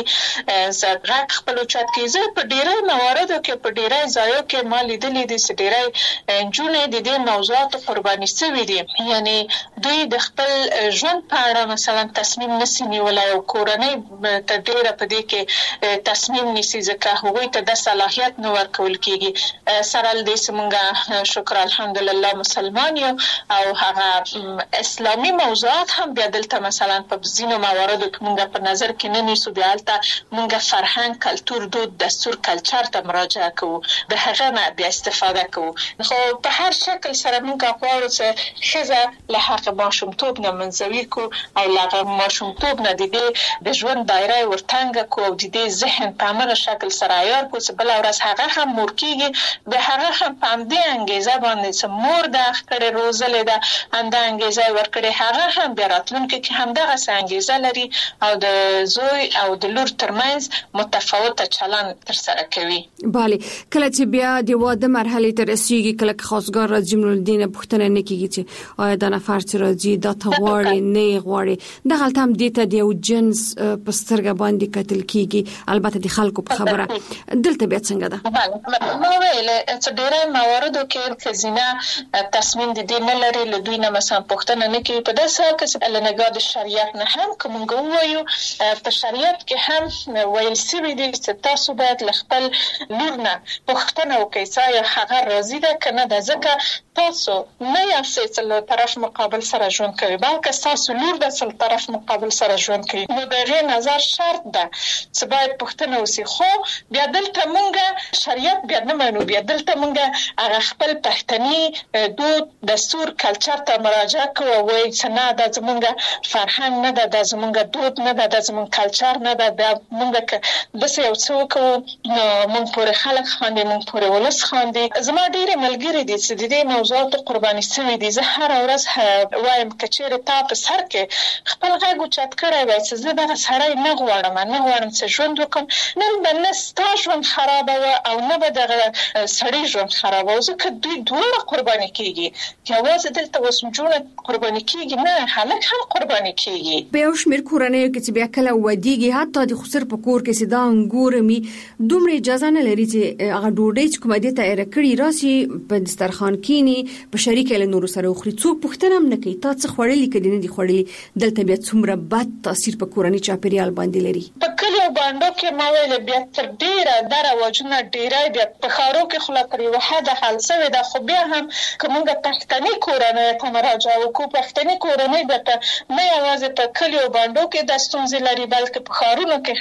زړه خپل چت کیږي په ډیره مواردو کې په ډیره ځایو کې مال لیدلې دي چې ډیره جونې د دې موضوعات قرباني شوي دي یعنی دوی د خپل ژوند په اړه مثلا تصمیم نسي ولا یو کورنۍ ته ډیره په دې کې تصمیم نسی ځکه هغوی ته د صلاحیت نو ورکول کیږي سره دې سمونګه شکر الحمدلله مسلمان یو او هغه اسلامي موضوعات هم بیا دلته مثلا په ځینو مواردو کې مونږ په نظر کې نه نیسو بیا دلته مونږ فرهنګ کلتور دود دستور کلچر ته مراجعه کوو د هغه نه بیا استفاده کوو خو په هر شکل سره مونږ غواړو چې ښځه له حق ماشومتوب نه منځوي کو او له ماشومتوب نه د ژوند دایره ورتنګ کو او د ذهن په هغه شکل سره عیار کو چې بل ورځ هغه هم مور کیږي د هغه هم په دې انګیزه باندې چې مور د خپل روزلې ده انده انګیزه ورکړي هغه هم بیا راتلونکي کې هم دغه انګیزه لري او د زوی او د لور ترمنځ متفاوته چلند تر سره کوي. bale کله چې بیا د واده مرحله ته رسیږي کله چې خاصګار راځي الدین پوښتنه نه کیږي چې آیا د نفر چې راځي د تغواړي نه غواړي د غلط هم د ته د جنس په سترګه باندې قتل کیږي البته د خلکو په خبره دلته بیا څنګه ده نو ویل چې ډېر مواردو کې خزینه تصمیم د دې نه لري له دوی نه مثلا پوښتنه نه کوي په داسې حال کې چې لنګا د شریعت نه هم کوم وایو په شریعت کې هم ویل سوي دي چې تاسو باید خپل لور نه پوښتنه وکړئ چې هغه راضي ده کنه د ځکه تاسو نه یاستئ چې له طرف مقابل سره ژوند کوي بلکې تاسو لور د څل طرف مقابل سره ژوند کوي نو د غیر نظر شرط ده چې باید پوښتنه وسی خو بیا دلته مونږه شریعت بیا نه منو بیا دلته مونږه هغه خپل پښتني دود دستور کلچر ته مراجعه کوو وای چې نه د زمونږه فرهنګ نه ده د زمونږه دود نه ده د زمونږ کلچر نه ده د مونږه د څه یو څوک مونږ پورې خلک خاندي مونږ پورې ولس خاندي زما ډېر ملګری دي چې د دې موضوعات قرباني شوي دي زه هر ورځ وایم کچېره تا په سر کې خپل غږ چت کړی وای چې زه دغه سړی نه غواړم چې ژوند وکم نن به نه ستا ژوند خراب او نه به دغه سړی ژوند خراب او ځکه دوی دواړه قرباني کیږي یوازې دلته وسمجونه قرباني کیږي نه هلک هم قرباني کیږي په یو شمېر کورنۍ کې چې بیا کله ودیږي حتی د خسر په کور کې سدا انګور می دومره اجازه نه لري چې هغه ډوډۍ چې کومه دې ته رکړی راسي په دسترخوان کینی په شریک له نور سره خوري څوک پوښتنه هم نه کوي تا څه خوړلې کدي نه دي خوړلې دلته بیا څومره بد تاثیر په کورنۍ چاپیریال باندې لري په کلیو باندې کې ما ویل بیا تر ډیره دروازونه ډیره بیا په خارو کې خلا پرې وحده حل سوي د خو بیا هم کومه پښتني کورنۍ ته مراجعه وکړو پښتني کورنۍ د نه یوازې په کلیو باندې کې د ستونزې لري بلکې په خارونو کې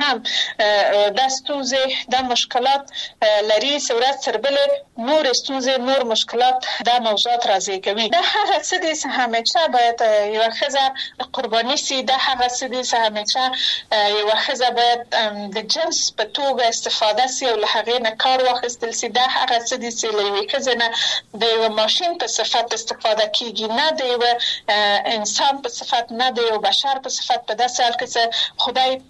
هم د ستونزې د مشکلات لري سورات سربل نور ستونزې نور مشکلات د موضوعات راځي کوي دا هغه څه دي چې همیشه باید یو ښځه قرباني سي دا هغه څه دي چې همیشه یو ښځه باید د جنس په توګه استفاده سي او له هغې نه کار واخیستل سي دا هغه څه دي چې له یوې ښځې نه د یو ماشین په صفت استفاده کیږي نه د یو انسان په صفت نه د یو بشر په صفت په داسې حال کې چې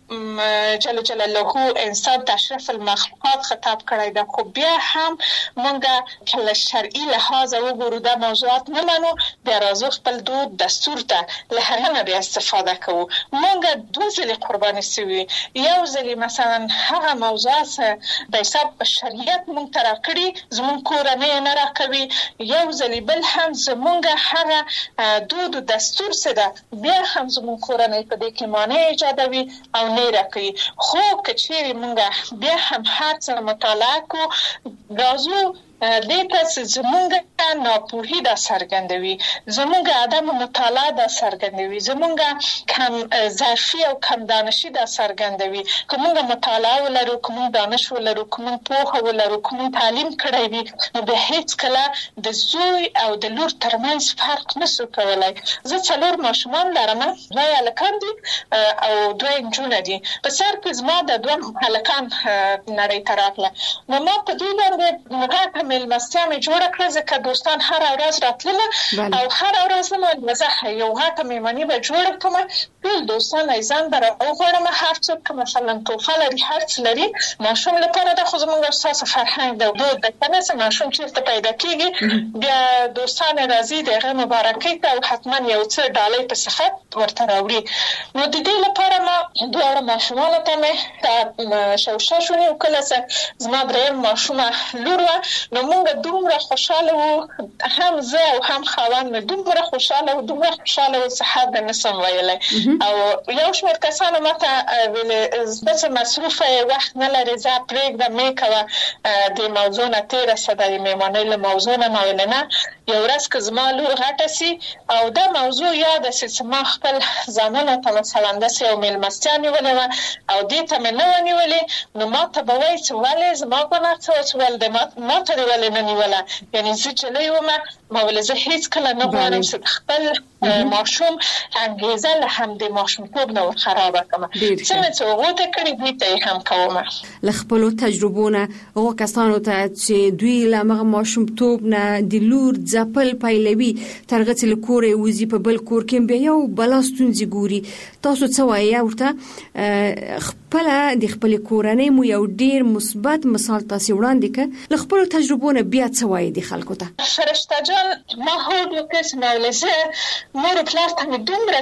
خدای جل جلاله انسان تشریف المخلوقات خطاب کړی دا خو بیا هم مونږه کله شرعي لحاظ وګورو وګورو دا موضوعات نه منو بیا راځو خپل دود دستور ته له هغه نه بیا استفاده کوو. مونږ دوه ځلې قرباني سوي، یو ځلې مثلا هغه موضوعات د حساب په شریعت مونږ ته راکړي زمونږ کورنۍ نه راکوي، یو ځلې بل هم زمونږ هغه دود و دستور څه ده بیا هم زمونږ کورنۍ په دې کې مانع ایجادوي او نه راکوي. خو که چیرې مونږ بیا هم هر څه مطالعه کو راځو دې ته زمونږ ناپوهي دا څرګندوي، زمونږ عدم مطالعه دا څرګندوي، زمونږ کم ظرفي او کم دانشي دا څرګندوي. که مونږ مطالعه ولرو، که مونږ دانش ولرو، که مونږ پوهه ولرو، که مونږ تعلیم کړی وي، نو بیا هیڅ کله د زوی او د لور ترمنځ فرق نشو کولی. زه 4 ماشومان لرم، 2 هلکان دي او 2 نجونې دي. په سر کې زما د 2 هلکان نړۍ ته راغله، نو ما په دوی باندې غټه مېلمستیا مې جوړه کړه ځکه دوستان هره ورځ راتلله او هره ورځ مې زه یو غټه مېلماني به جوړه کړم. ټول دوستان یې ځان به راوغواړم، هر څوک که مثلا توفه لري هر څه لري ماشوم لپاره ده، خو زموږ ستاسو فرهنګ ده دود ده که نه څه ماشوم چېرته پیدا کېږي بیا دوستان یې راځي د هغې مبارکۍ ته او حتما یو څه ډالۍ په صفت ورته راوړي. نو د دې لپاره ما 2 ماشومانو ته مې شوشه شونې وکړله چې زما 3 ماشومه لور وه. نو مونږ دومره خوشاله وو، هم زه او هم خاوند مې دومره خوشاله وو چې حد نه سم ویلی. او یو شمېر کسانو ماته ویلې زه چې مصروفه وخت نه لرې زه پرېږده مې کوه د موضوع نه تېره شه د مېلمانۍ له موضوع نه. ما ویلې نه، یو ورځ که زما لور غټه سي او دا موضوع یاده سي چې ما خپل زامنو ته مثلا داسې یو مېلمستیا نیولې وه او دې ته مې نه وه نیولې، نو ما ته به وایي چې ولې زما ګناه څه وه چې ولې ما ته دې ولې نه نیوله. یعنې زه جلۍ ومه، ما ویلې زه هېڅ کله نه غواړم چې خپل ماشوم انګېزه له همدې ماشومتوب نه خرابه کړم. څنګه چې هغو ته کړي دوی ته یې هم کوم. له خپلو تجربو نه هغو کسانو ته چې دوی له همغه ماشومتوب نه د لور ځپل پیلوي تر هغه چې له کوره یې وځي په بل کور کې بیا یو بلا ستونزې ګوري، تاسو څه وایئ ورته؟ خپله د خپلې کورنۍ مو یو ډېر مثبت مثال تاسې وړاندې کړ، له خپلو تجربو نه بیا څه وایئ د خلکو ته؟ فرشته جان ما هوډ وکړ چې ما ویلې زه مور و پلار ته مې دومره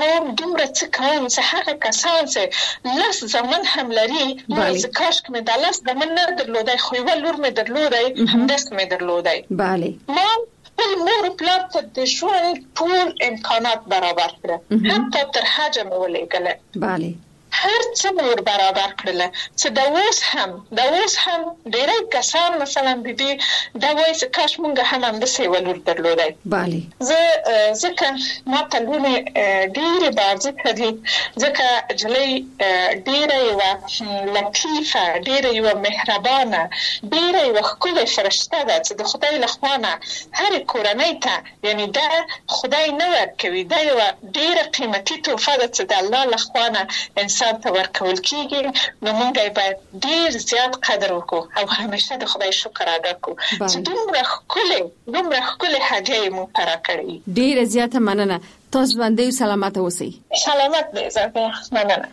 څه کوم چې هغه کسان چې 10 زامن هم لري زه کاشکې مې دا 10 زامن نه درلودی، خو یوه لور مې درلودی، همداسې مې درلودی. ما خپل مور و پلار ته د ژوند ټول امکانات برابر کړه، حتی تر حجه مې ولېږله، هر څه مور برابر کړله چې د اوس هم ډېری کسان مثلا د دې دا وایي چې کاش مونږ هم همداسې یوه لور درلودی. زه ځکه ما ته لوڼې ډېرې بارځکه دي، ځکه جلۍ ډېره یوه لطیفه، ډېره یوه مهربانه، ډېره یوه ښکلې فرشته ده چې د خدای له خوا نه هرې کورنۍ ته، یعنې دا خدای نه ورکوي، دا یوه ډېره قیمتي تحفه ده چې د الله له خوا نه انسان ته ورکول کېږي. نو موږ یې باید ډېر زیات قدر وکړو او همیشه د خدای شکر ادا کړو چې دومره ښکلې هدیه یې موږ ته راکړې. ډېره زیاته مننه، تاسو ژوندۍ او سلامته اوسئ. سلامت دی زه، مننه.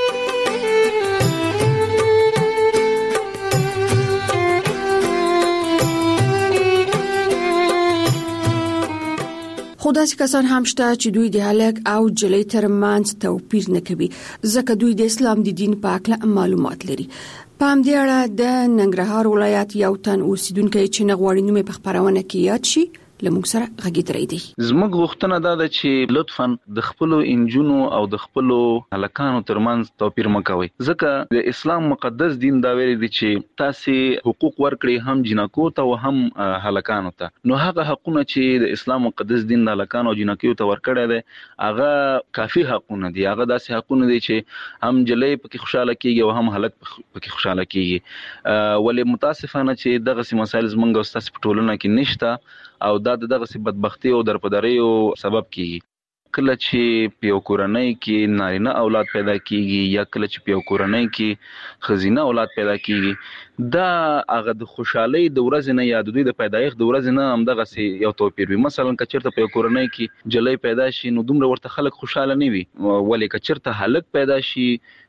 خو داسې کسان هم شته چې دوی د هلک او جلۍ ترمنځ توپیر نه کوي ځکه دوی د اسلام د دین په اړه معلومات لري. په همدې اړه د ننګرهار ولایت یو تن اوسیدونکی چې نه غواړي نوم یې په خپرونه کې یاد شي لمونږ سره غږیدلی دی. زموږ غوښتنه دا ده چې لطفاً د خپلو انجونو او د خپلو هلکانو ترمنځ توپیر مه کوئ، ځکه د اسلام مقدس دین دا ویلي دی چې تاسې حقوق ورکړئ هم جنکو ته او هم هلکانو ته. نو هغه حقونه چې د اسلام مقدس دین د هلکانو او جنکیو ته ورکړی دی هغه کافي حقونه دي، هغه داسې حقونه دي چې هم جلۍ پکې خوشحاله کېږي او هم هلک پکې خوشحاله کېږي. ولې متاسفانه چې دغسې مسایل زموږ او ستاسې په ټولنه کې نشته او دا دغسې بدبختي او درپدریو سبب کیږي. کله چې په یو کورنۍ کې نارینه اولاد پیدا کیږي یا کله چې په یو کورنۍ کې ښځینه اولاد پیدا کیږي، دا هغه د خوشحالۍ د ورځې نه یا د دوی د پیدایښت د ورځې نه همدغسې یو توپیر وي. مثلا که چېرته په یو کورنۍ کې جلۍ پیدا شي نو دومره ورته خلک خوشحاله نه وي، ولې که چېرته هلک پیدا شي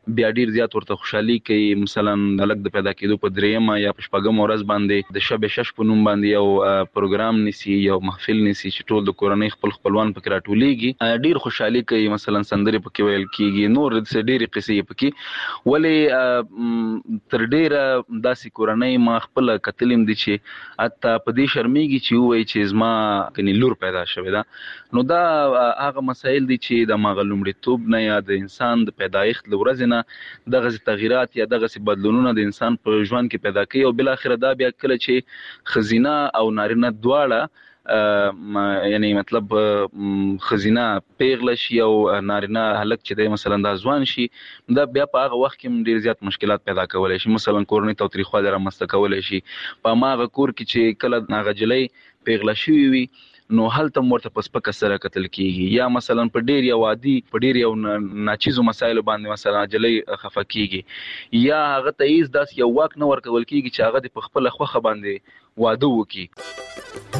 بیا ډیر زیات ورته خوشحالي کوي. مثلا د لګ د پیدا کېدو په 3 یا 5 ورځ باندې د شب شش په نوم باندې یو پروګرام نسی، یو محفل نسی چې ټول د کورنۍ خپلوان پکې راټولېږي. ډیر خوشحالي کوي. مثلا سندري پکې ویل کیږي، نور د ډېری قصې پکې. ولې تر ډیره داسې کورنۍ ما خپل کتلم دي چې حتی په دې شرمېږي چې وایي چې زما کني لور پیدا شوې ده. نو دا هغه مسایل دي چې د مغلومړیتوب نه یا د انسان د پیدایښت لورځ نه دغه تغیرات یا دغه بدلونونه د انسان په ژوند کې پیدا کوي، او بل اخر دا بیا کله چې خزینه او نارینه دواړه یعنی مطلب خزینه پیغله شي او نارینه هلک چې دی مثلا دا ځوان شي، دا بیا په هغه وخت کې ډیر زیات مشکلات پیدا کولی شي. مثلا کورنۍ تاوتریخوالی رامنځته کولی شي. په هماغه کور کې چې کله هغه جلۍ پیغله شوې وي نو هلته ورته په سپکه سره کتل کیږي، یا مثلا په ډیر یو عادي په ډیر یو ناچیزو مسایلو باندې مثلا جلۍ خفه کیږي، یا هغه ته هیڅ داس یو واک نه ورکول کیږي چې هغه د په خپل خوخه باندې واده وکړي.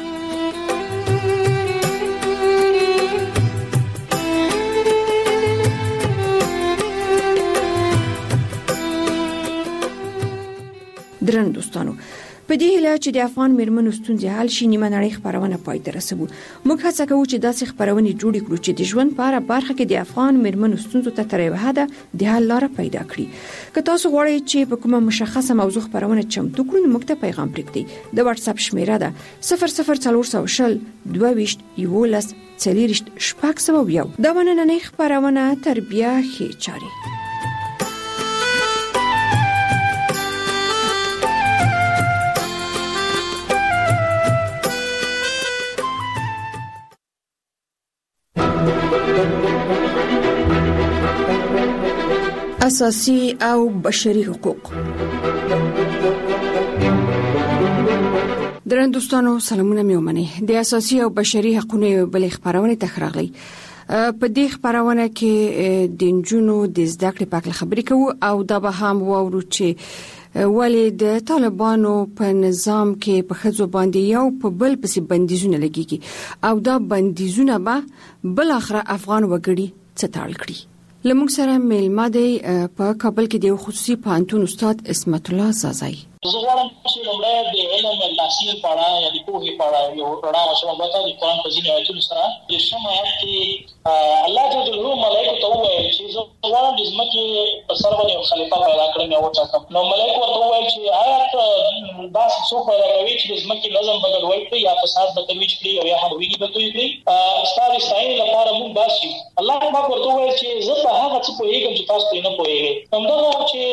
درن دوستانو، په دې هیله چې د افغان میرمنو ستونزې حل شي، نیمه نړۍ خبرونه پای ته رسوو. موږ هڅه کوو چې داسې خبرونه جوړ کړو چې د ژوند په اړه برخه کې د افغان میرمنو ستونزو ته تر یوه حده د حل لاره پیدا کړي. که تاسو غواړئ چې په کومه مشخصه موضوع خبرونه چمتو کړو، موږ ته پیغام پرېږدئ. د واتس اپ شمیره ده 00400 22 11 40 601. دا نننۍ خبرونه تربیه ښې چاري. اساسي او بشري حقوق. درن دوستانو سلامونه مې ومنئ. د اساسي او بشري حقوقو بل خبرونه تخراغلي. په دې خبرونه کې د نجونو د زده کړې په اړه خبرې کوو، او دا به هم وورو چې ولې د طالبانو په نظام کې په خځو باندې یو په بل پسې بندیزونه لګيږي، او دا بندیزونه به بل اخر افغان وګړي څټال کړي. لمونږ سره میلمه دی په کابل کې د خصوصي پوهنتون استاد اسمت الله زازای. زه غواړم چې لومړی د علم او تحصیل په اړه یا د پوهې په اړه یو رڼا واچوم. د قرآن په ځینو آیتونو سره د شم آیت کې الله جل جلاله ملائکه ته وویل چې زه غواړم د ځمکې په سر باندې یو خلیفه پیدا کړم یا وټاکم. نو ملائکه ورته وویل چې آیا داسې څوک پیدا کوي چې د ځمکې نظم به ګډوډ کړي یا فساد به ترویج کړي او یا هم ویږي به توی کړي؟ ستا د ستاینې لپاره موږ بس یو. الله پاک ورته وویل چې زه په هغه څه پوهېږم چې تاسو پرې نه پوهېږئ. همدغه چې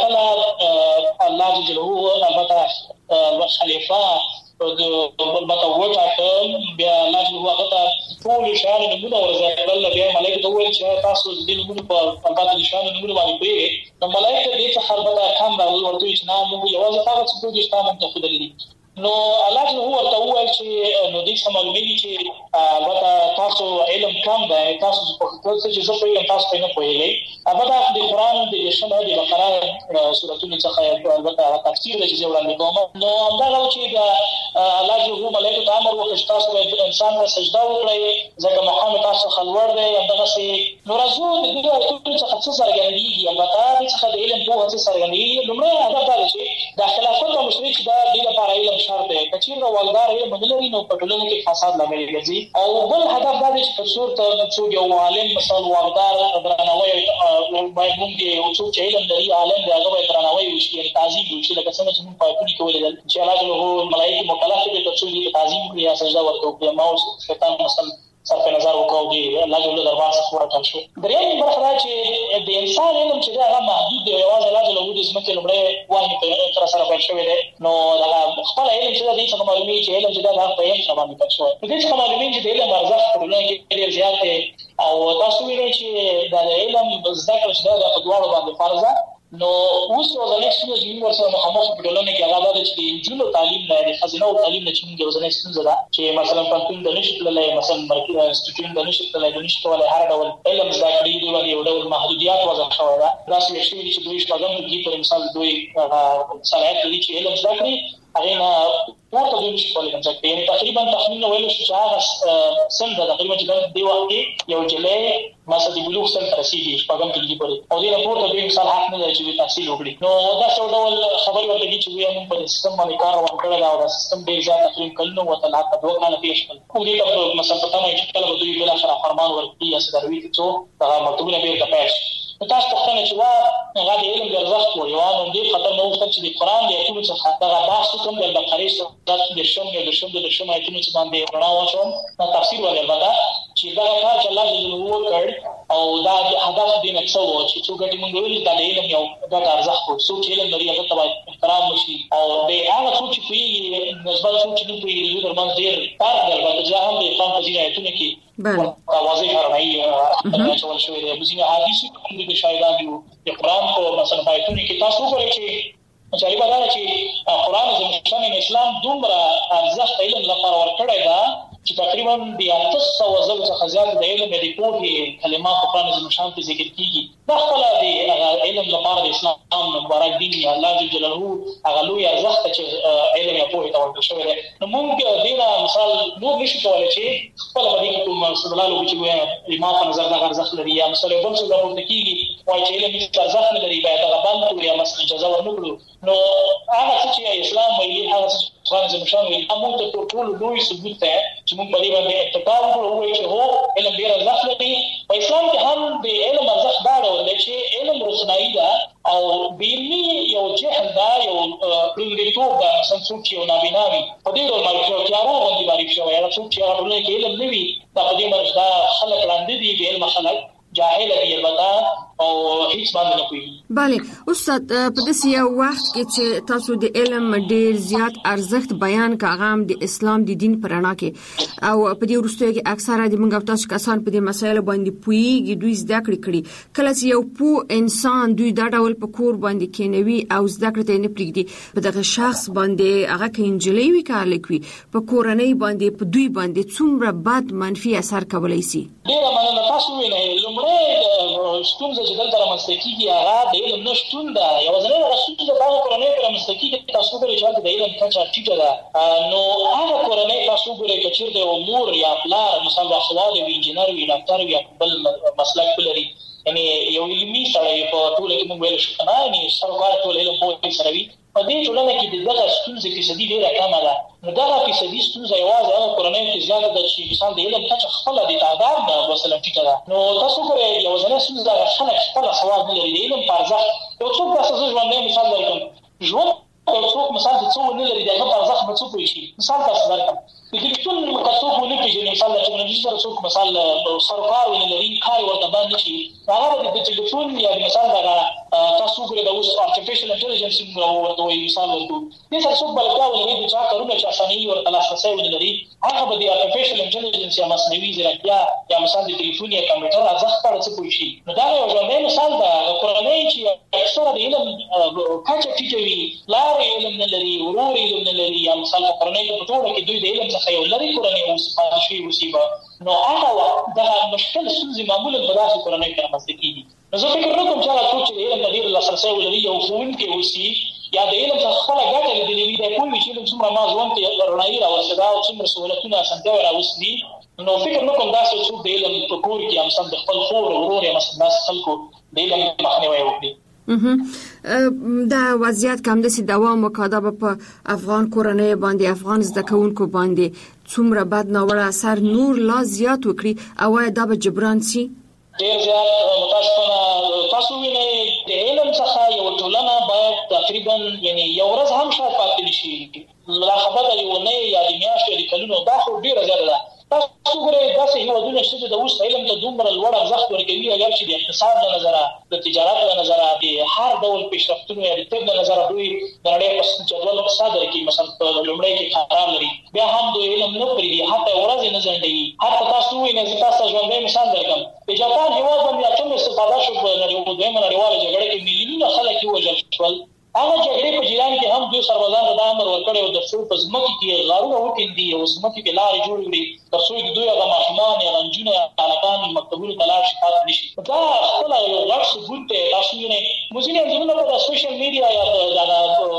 کله الله جل جلاله البته خلیفہ البته وټاکه، بیا الله جل جلاله هغه ته ټول شان نمونه ورزړل. بیا ملائکه ته وویل چې تاسو د دې نمونه په البته شان نمونه باندې پوهېږئ. نو ملائکه دې څخه البته کم راغلل، ورته چې نه موږ یوازې هغه څه پوهېږو چې تاسو موږ ته ښودلي. نو الله جل جلاله ورته وویل چې نو دې څه معلومېږي چې البته تاسو علم کم دی، تاسو په خپل څه چې زه پوهېږم تاسو پرې نه پوهېږئ. البته د قرآن د شمه د بقره سورتونو څخه البته هغه تفسیر دی چې زه وړاندې کوم. نو همدغه چې د الله جل جلاله ملائکه ته امر وکړ چې تاسو باید انسان ته سجده وکړئ ځکه مقام تاسو خلوړ دی. همدغسې نو راځو د دې آیتونو څخه څه څرګندېږي، البته دې څخه د علم پوهه څه څرګندېږي. لومړی هدف دا دی چې د خلافت او مشري چې دا دې لپاره علم شرط دی. که چېرته والدار علم نه لري نو په ټولنه کې فساد لامل ګرځي. او بل هدف دا دی چې که څوک یو عالم مثلا والدار درناوی باید موږ یو څوک چې علم لري عالم دی هغه باید درناوی وشي، یعنې تعظیم وشي، لکه څنګه چې موږ په آیتونو کې ولیدل چې الله جل جلاله ملایکې مکلف دي تر څو دې تعظیم کړي یا سجده ورته وکړي. ما اوس شیطان مثلا صرف نظر وکړو دی الله جل جلاله دربار څخه ورکړل شو. درېیم برخه دا چې د انسان علم چې دی هغه محدود دی، یوازې الله جل جلاله د ځمکې لومړی وحي تر سره پیل شوی دی. نو دغه خپل علم چې دی څنګه معلومېږي چې علم چې دی هغه په علم سره باندې پیل شوی. په دې څخه معلومېږي چې د علم ارزښت په ټولنه کې ډېر زیات دی. او تاسو وینئ چې د علم زده کړه چې دی دا په دواړو باندې فرض ده. نو اوس ورځنۍ ستونزه چې موږ ورسره مخامخ په ټولنه کې هغه دا ده چې د نجونو تعلیم نه، د ښځینه‌و تعلیم نه چې موږ ورځنۍ ستونزه ده چې مثلا پوهنتون ته نشي تللی، مثلا انسټیټیوټ ته نشي تللی، د نشي کولی هر ډول علم زده کړي. دوی باندې یو ډول محدودیات وضع شوی ده. داسې ویل شوي دي چې دوی شپږم ټولګي پر مثال دوی صلاحیت لري چې علم زده کړي، هغې نه پورته دوی نشي کولی علم زده کړي. یعنې تقریبا تخمین ویلی شو چې هغه سن ده تقریبا چې دې وخت کې یو نجلۍ مثلا د بلوغ سن رسیدي شپږم ټولګي پورې او دې راپورته دوی مثال حق نه لري چې تحصیل وکړي. نو دا څو ډول خبرې ورته چې وي موږ په سیستم باندې کار وکړل او دا سیستم ډېر زیات تقریبا کلونو وته لا ته 2 کال پیښ کړ. خو دې ته مثلا په تمه چې کله دوی بل اخر فرمان ورکړي یا سداروي چې دا مکتوبونه به تاسو تاسو څنګه چې وا هغه د علم د ارزښت او یو نو دې خطر نو وخت چې د قران د ایتونو څخه دا بحث کوم د بقره د شوم ایتونو څخه باندې وړاندې واچوم نو تفسیر ولر ودا چې دا کار چې الله جل جلاله کړ او دا هدف دې نقصو چې څو ګټې مونږ ویل دا د علم یو د ارزښت او څو چې علم لري هغه ته احترام وشي او د هغه څو چې په نسبت څو چې په دې درمان ډیر فرق دی چې هم د اسلام په ځای ایتونه کې واضح فرمایي چې ول شوی دی بزینه حدیث د شایدان دی قرآن په مثلا آیتونه کې تاسو وګورئ چې مچاري بدل چې قرآن زموږ اسلام دومره ارزښت علم لپاره ورکړی دا چې تقریبا د 800 ځله څخه زیات د علم د پوهې کلمات په قرآن زموږ په ذکر کیږي. دا خپل د علم لپاره د اسلام مبارک دین یا الله جل جلاله هغه لوی ارزښت چې علم یا پوهې ته ورکړل شوی دی. نو موږ دینا مثال نور نشو کولای چې خپل باندې کوم استدلال وکړو چې ما په نظر دا ارزښت لري یا مثلا بل څه راپورته کیږي وایي چې علم هیڅ ارزښت نه لري باید هغه باندې یا مثلا اجازه ورنکړو. نو هغه چې اسلام ویلي هغه قرآن زموږ ویلي موږ ته ټول لوی ثبوت دی چې موږ په دې باندې اتفاق وکړو چې هو علم ډیر ارزښت لري. په اسلام کې هم د علم ارزښت دا ډول دی چې علم روښنايي ده او بیلنی یو جهل دا یو پرېږدیتوب دا څنګه چې یو نابیناوي په دې ډول باندې تیارو باندې باندې شوی هغه څوک چې هغه ټولنه کې علم نه وي دا په دې باندې دا خلک لاندې دي د علم خلک جاهل دي البته او هیڅ باندې نه کوي. بله استاد په داسې یو وخت کې چې تاسو د علم ډیر زیات ارزښت بیان کاغام د اسلام د دین پر اړه کې او په دې وروستیو کې اکثره د موږ تاسو کسان په دې مسایلو باندې پوهیږي دوی زده کړې کړي کله چې یو پوه انسان دوی دا ډول په کور باندې کېنوي او زده کړې ته نه پرېږدي په دغه شخص باندې هغه کې انجلۍ وی کارلکوي په کورنۍ باندې په دوی باندې څومره بد منفي اثر کولای شي. ډیره مننه تاسو وینئ لومړی ستونزه چې دلته رامنځته کیږي هغه د علم نشتون ده. یوازینی هغه ستونزه د هغه کورنۍ په رامنځته کیږي تاسو ګورئ چې د علم کچه ټیټه ده. نو هغه کورنۍ تاسو ګورئ چې چیرته یو مور یا پلار مثلا باسواده وي انجینر وي ډاکټر وي بل مسلک لري یعنی یو علمي سړی په ټوله کې موږ ویل شو نه یعنی سرکار ټول علم په سره وي په دې ټولنه کې دغه ستونزې فیصدي ډیره کمه ده. نو دا فیصدي ستونزه یوازې هغه کورنۍ کې زیاته ده چې مثلا د علم کچه خپل د تعداد نه مثلا ټیټه ده. نو تاسو ګورئ یوازینی ستونزه هغه خلک خپل سواد نه لري د علم په ارزښت. یو څوک تاسو ژوندۍ مثال درکړم ژوند یو څوک مثال څه ونه لري د هغه په ارزښت به څوک وایي مثال تاسو درکړم د ټلیفون څوک ونه پیژني مثال د ټکنالوژي سره څوک مثال سرکار ونه لري کار ورته باندې شي هغه د ټلیفون یا مثال دا تاسو ګورئ د اوس ارتفیشل انټيليجنس ورته وایي مثال ورته دې سره څوک بلکې ولري چې کارونه چې اساني ورته لاسرسي ونه لري هغه به د ارتفیشل انټيليجنس یا مصنوعي ځیرکتیا یا مثال د ټلیفون یا کمپیوټر ارزښت په اړه څه پوه شي. نو دا یو ژوندی مثال ده کورنۍ چې اکثره د علم کچه ټیټه وي لارې علم نه لري ورور علم نه لري یا مثال کورنۍ په ټوله کې دوی د علم څخه یو لري کورنۍ اوس پاتې شي مصیبه نو هغه دا مشکل ستونزې معمولا په داسې کورنۍ کې رامنځته کېږي. نو زه فکر نه کوم چې هغه څوک چې د علم ته ډېر لاسرسی ولري یو ښوونکی اوسي یا د علم څخه خپله ګټه لیدلې وي دی پوه وي چې علم څومره ما ژوند کې رڼایي راوستې ده او څومره سهولتونه اسانتیاوې راوستي نو فکر نه کوم داسې څوک د علم په کور کې مثلا د خپل خور ورور یا مثلا داسې خلکو د علم مخنیوی وکړي. دا وضعیت کوم داسې دوام وکړه په افغان کورنۍ باندې افغان زده کوونکو باندې څومره بد ناوړه اثر نور لا زیات وکړي او دا به جبران شي ډېر زیات متاسفانه تاسو وینئ د علم څخه یو ټولنه باید تقریبا یعنی یو ورځ هم شاید پاتې نشي لا خبره یو نه یا د میاشتو د کلونو دا خو ډېره زیاته ده. تاسو ګورئ داسې هېوادونه شته چې د اوس علم ته دومره لوړ ارزښت ورکوي اگر چې د اقتصاد له نظره د تجارت له نظره د هر ډول پیشرفتونو یا د طب له نظره دوی د نړۍ په جدول په صدر کې مثلا په لومړی کې قرار لري بیا هم دوی علم نه پرېږدي حتی ورځې نه ځنډوي. حتی تاسو ووینئ زه تاسو ته ژوندی مثال درکړم د جاپان هېواد باندې اتم استفاده شو په دویمه نړیواله جګړه کې میلیونونه خلک ووژل شول. هغه جګړې په جریان کې هم دوی سربازانو ته امر ورکړی و تر څو په ځمکې کې غارونه وکیندي او ځمکې کې لارې جوړې کړي تر څو د دوی هغه ماشومان یا نجونې یا هلکان مکتبونو ته لاړ شي پاتې نه شي. دا خپله یو غټ ثبوت دی. تاسو وینئ موږ ځینې انځورونه په سوشل میډیا یا د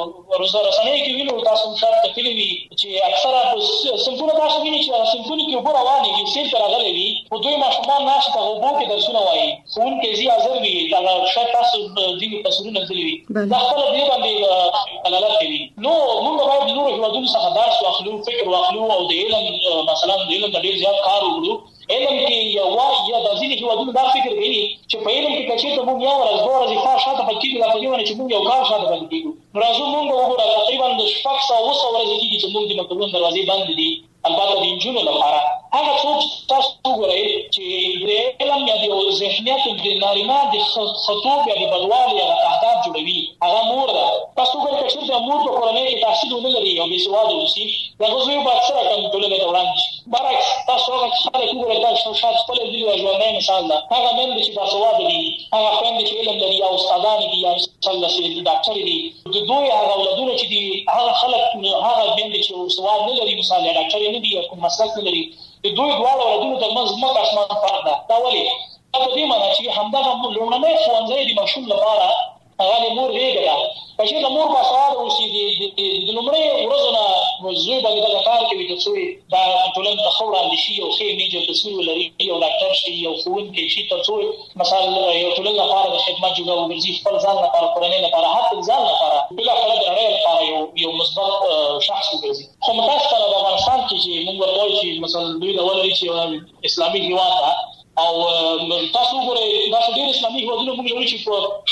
رسنۍ کې ویلو تاسو شاید کتلی وي چې اکثره صنفونه تاسو وینئ چې صنفونه کې اوبه روانې وي سیل ته راغلی وي خو دوی ماشومان ناست په اوبو کې درسونه وایي ښوونکی ځي حاضر وي دا شاید تاسو ځینې تصویرونه لیدلي وي دا خپله دې باندې دلالت کوي. نو موږ باید نورو هېوادونو څخه درس واخلو فکر واخلو او د علم مثلا د علم ته ډېر زیات کار وکړو. علم کې یا د ځینې هېوادونو دا فکر کوي چې په علم کې که چېرته موږ یو ورځ دوه ورځې کار شاته پاتې کېږو دا په دې باندې چې موږ یو کال شاته پاتې کېږو. نو راځو موږ وګورو تقریبا د 600 ورځې کېږي چې موږ د مکتبونو دروازې بندې دي البته د نجونو لپاره. هغه څوک تاسو وګورئ چې د علم یا د ذهنیت د نارینه د خطوب یا د بدوالي یا د اهداف جوړوي هغه مور ده. تاسو وګورئ که چېرته مور په کورنۍ کې تحصیل ونه لري او بېسواده اوسي د هغه زوی به اکثره کم ټولنې ته وړاندې شي. برعکس تاسو هغه خلک وګورئ دا شاید خپله دي یو ژوندی مثال ده. هغه میندې چې باسواده دي هغه خویندې چې علم لري یا استادانې دي یا مثال داسې ډاکټرې دي د دوی هغه اولادونه چې دي هغه خلک هغه میندې چې سواد نه لري مثال یا ډاکټرې نه دي یا کوم مسلک نه لري د دوی دواړو اولادونو ترمنځ ځمکه اسمان فرق ده. دا ولې؟ دا په دې معنی چې همدغه لومړنی ښوونځی د ماشوم لپاره هغه د مور غېږه ده. که چېرته مور باسواده اوسي د لومړۍ ورځو نه زوی باندې دغه کار کوي تر څو دا ټولنې ته ښه وړاندې شي یو ښه ایمیج او تصویر ولري یو ډاکټر شي یو ښوونکی شي تر څو مثال یو ټولنې لپاره د خدمت جوړه وګرځي خپل ځان لپاره کورنۍ لپاره حتی ځان لپاره بالاخره د نړۍ لپاره یو مثبت شخص وګرځي. خو متاسفانه په افغانستان کې چې موږ ورته وایو چې مثلا دوی د ولري چې اسلامي هېواد ده او تاسو وګورئ داسې ډېر اسلامي هېوادونه موږ لرو چې په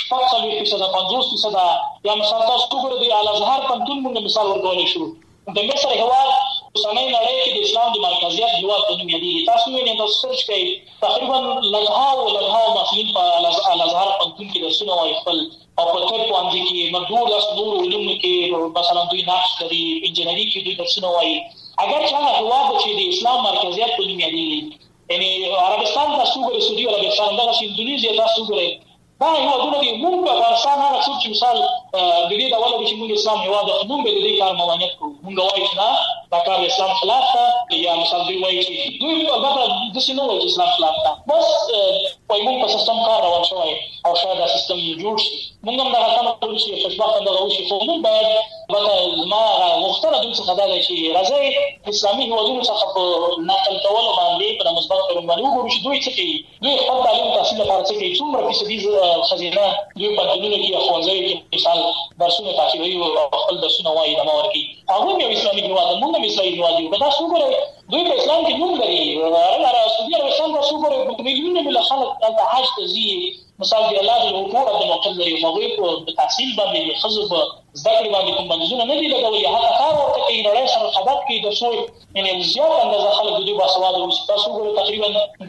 40% 50% یا مثال تاسو وګورئ د الازهر پوهنتون موږ مثال ورکولی شو. د مصر هېواد اوسنۍ نړۍ کې د اسلام د مرکزیت هېواد په نوم یادېږي. تاسو وینئ تاسو سرچ کړئ تقریبا لږهاو محصلین په الازهر پوهنتون کې درسونه وایي خپل او په طب پوهنځي کې نور نورو علومو کې مثلا دوی نقش لري انجینري کې دوی درسونه وایي. اگر چې هغه هېواد چې د اسلام مرکزیت په نوم یادېږي یعنی عربستان تاسو وګورئ سعودي عربستان دغسې اندونیزیا تاسو وګورئ دا هېوادونه دي موږ په افغانستان هغه څوک چې مثال د دې ډول چې موږ اسلام هېواد موږ به د دې کار ممانعت کوو. موږ وایو چې نه دا کار د اسلام خلاف ده یا مثال دوی وایي چې دوی البته داسې نه وایي چې اسلام خلاف ده بس وایي موږ په سیستم کار روان شوی او شاید دا سیستم جوړ شي. موږ هم دغه تمه کوو چې خوشبخته دغه وشي خو موږ باید زما غوښتنه دوی څخه دا ده چې راځئ اسلامي هېوادونو څخه په نقل کولو باندې په مثبت ډول باندې وګورو چې دوی څه کوي. دوی خپل تعلیم تحصیل لپاره څه کوي څومره فیصدي خزینه دوی پوهنتونونو کې یا ښوونځیو کې مثال درسونه تعقیبوي او خپل درسونه وایي ادامه ورکوي. هغوی هم یو اسلامي هېواد ده موږ هم اسلامي هېواد یو. که تاسو وګورئ دوی په اسلام کې نوم لري. سعودي عربستان تاسو وګورئ میلیونونه خلک هلته حج ته ځي مثال د الله جل وعلا د موقع لري. هغوی په تحصیل باندې د ښځو په زده کړې باندې کوم بندیزونه نه دي لګولي هغه کار ورته کوي نړۍ سره خدمت کوي تر څو یعنې زیات اندازه خلک د دوی باسواده اوسي. تاسو وګورئ تقریبا د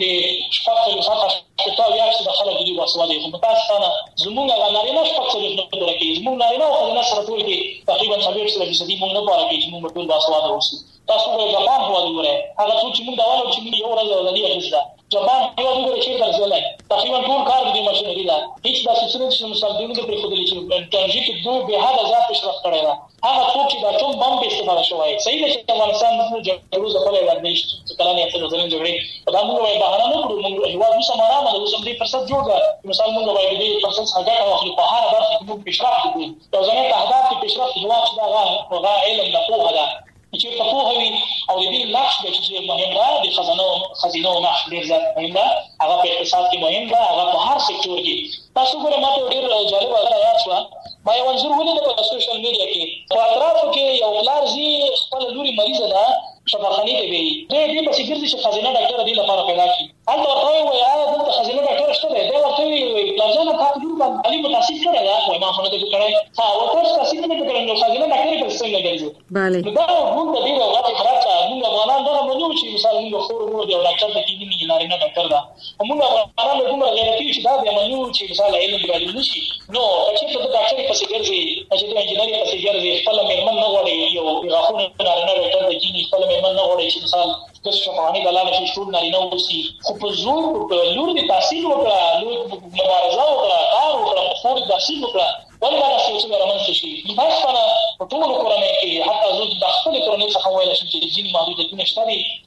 70% خلک د دوی باسواده دي. خو متاسفانه زموږ هغه نارینه 40% نه پوره کوي. زموږ نارینه او ښځینه سره ټول کې تقریبا 40% موږ نه پوره کوي چې موږ ټول باسواده اوسو. تاسو وګورئ جاپان هېواد وګورئ هغه څوک چې موږ دا وایو چې موږ یو ورځ ازادي اخیسته جاپان هېواد وګورئ چېرته ځلی تقریبا ټول کار د دوی ماشینري ده. هېڅ داسې څه نه چې مثال دوی نه دي پرېښودلي چې ټکنالوژي کې دوی بېحده زیات پیشرفت کړی ده. هغه څوک چې د اټوم بم په استفاده شوی صحیح ده چې افغانستان جګړو ځپلی ځانګړي کلانې اتلس ځلې جګړې دا موږ باید بهانه نه کړو. موږ هېواد اوس هم ارامه ده اوس هم دې فرصت جوړ ده مثال موږ باید د دې فرصت څخه ګټه واخلو په هره برخه کې موږ پیشرفت وکړو. یو ځاني اهداف کې پیشرفت هېواد چې دا هغه علم ده پوهه ده چېرته پوهه وي او د دې نقش دی چې مهم ده د خزینو نقش ډېر زیات مهم ده. هغه په اقتصاد کې مهم ده هغه په هر سکتور کې. تاسو ګورئ ما ته ډېر جالبه یاد شوه ما یو انځور ولیده په سوشل میډیا کې په اطرافو کې یو پلار ځي خپله لورې مریضه ده شفاخانې ته بیایي دې پسې ګرځي چې ښځینه ډاکټره دې لپاره پیدا کړي. هلته ورته وایي آیا دلته ښځینه ډاکټره شته دی؟ دی ورته وایي پلارجانه تا په لور باندې تعلیم مو تحصیل کړی ده؟ وایي ما خو نه دی کړی. ها ورته تحصیل نه دی کړی نو ښځینه ډاکټرې پسې څنګه ګرځي؟ نو دا موږ ته ډېره غټه خراب کړه. موږ افغانان دغه منو چې مثال موږ خور مور دی او ډاکټر ته کېږي نارینه ډاکټر ده خو موږ افغانان دومره غیرتي یو چې دا بیا منو چې مثال علم باید نه شي. نو که چېرته ته ډاکټرې پسې ګرځې چې ته انجینري پسې ګرځې خپله مېرمن نه غواړې یو غاښونه نارینه ډاکټر ته کېږي خپله مېرمن نه غواړې چې مثال داسې شفاخانې دلاله شي ټول نارینه واوسي خو په زور لور دې تحصیل وکړه لور مبارزه وکړه کار وکړه خور دې تحصیل وکړه ولې دغسې یو څه بیا رامنځته شي. متاسفانه په ټولو کورنیو کې حتی زه د خپلې کورنۍ څخه ویلی شم چې ځینې محدودیتونه شته دي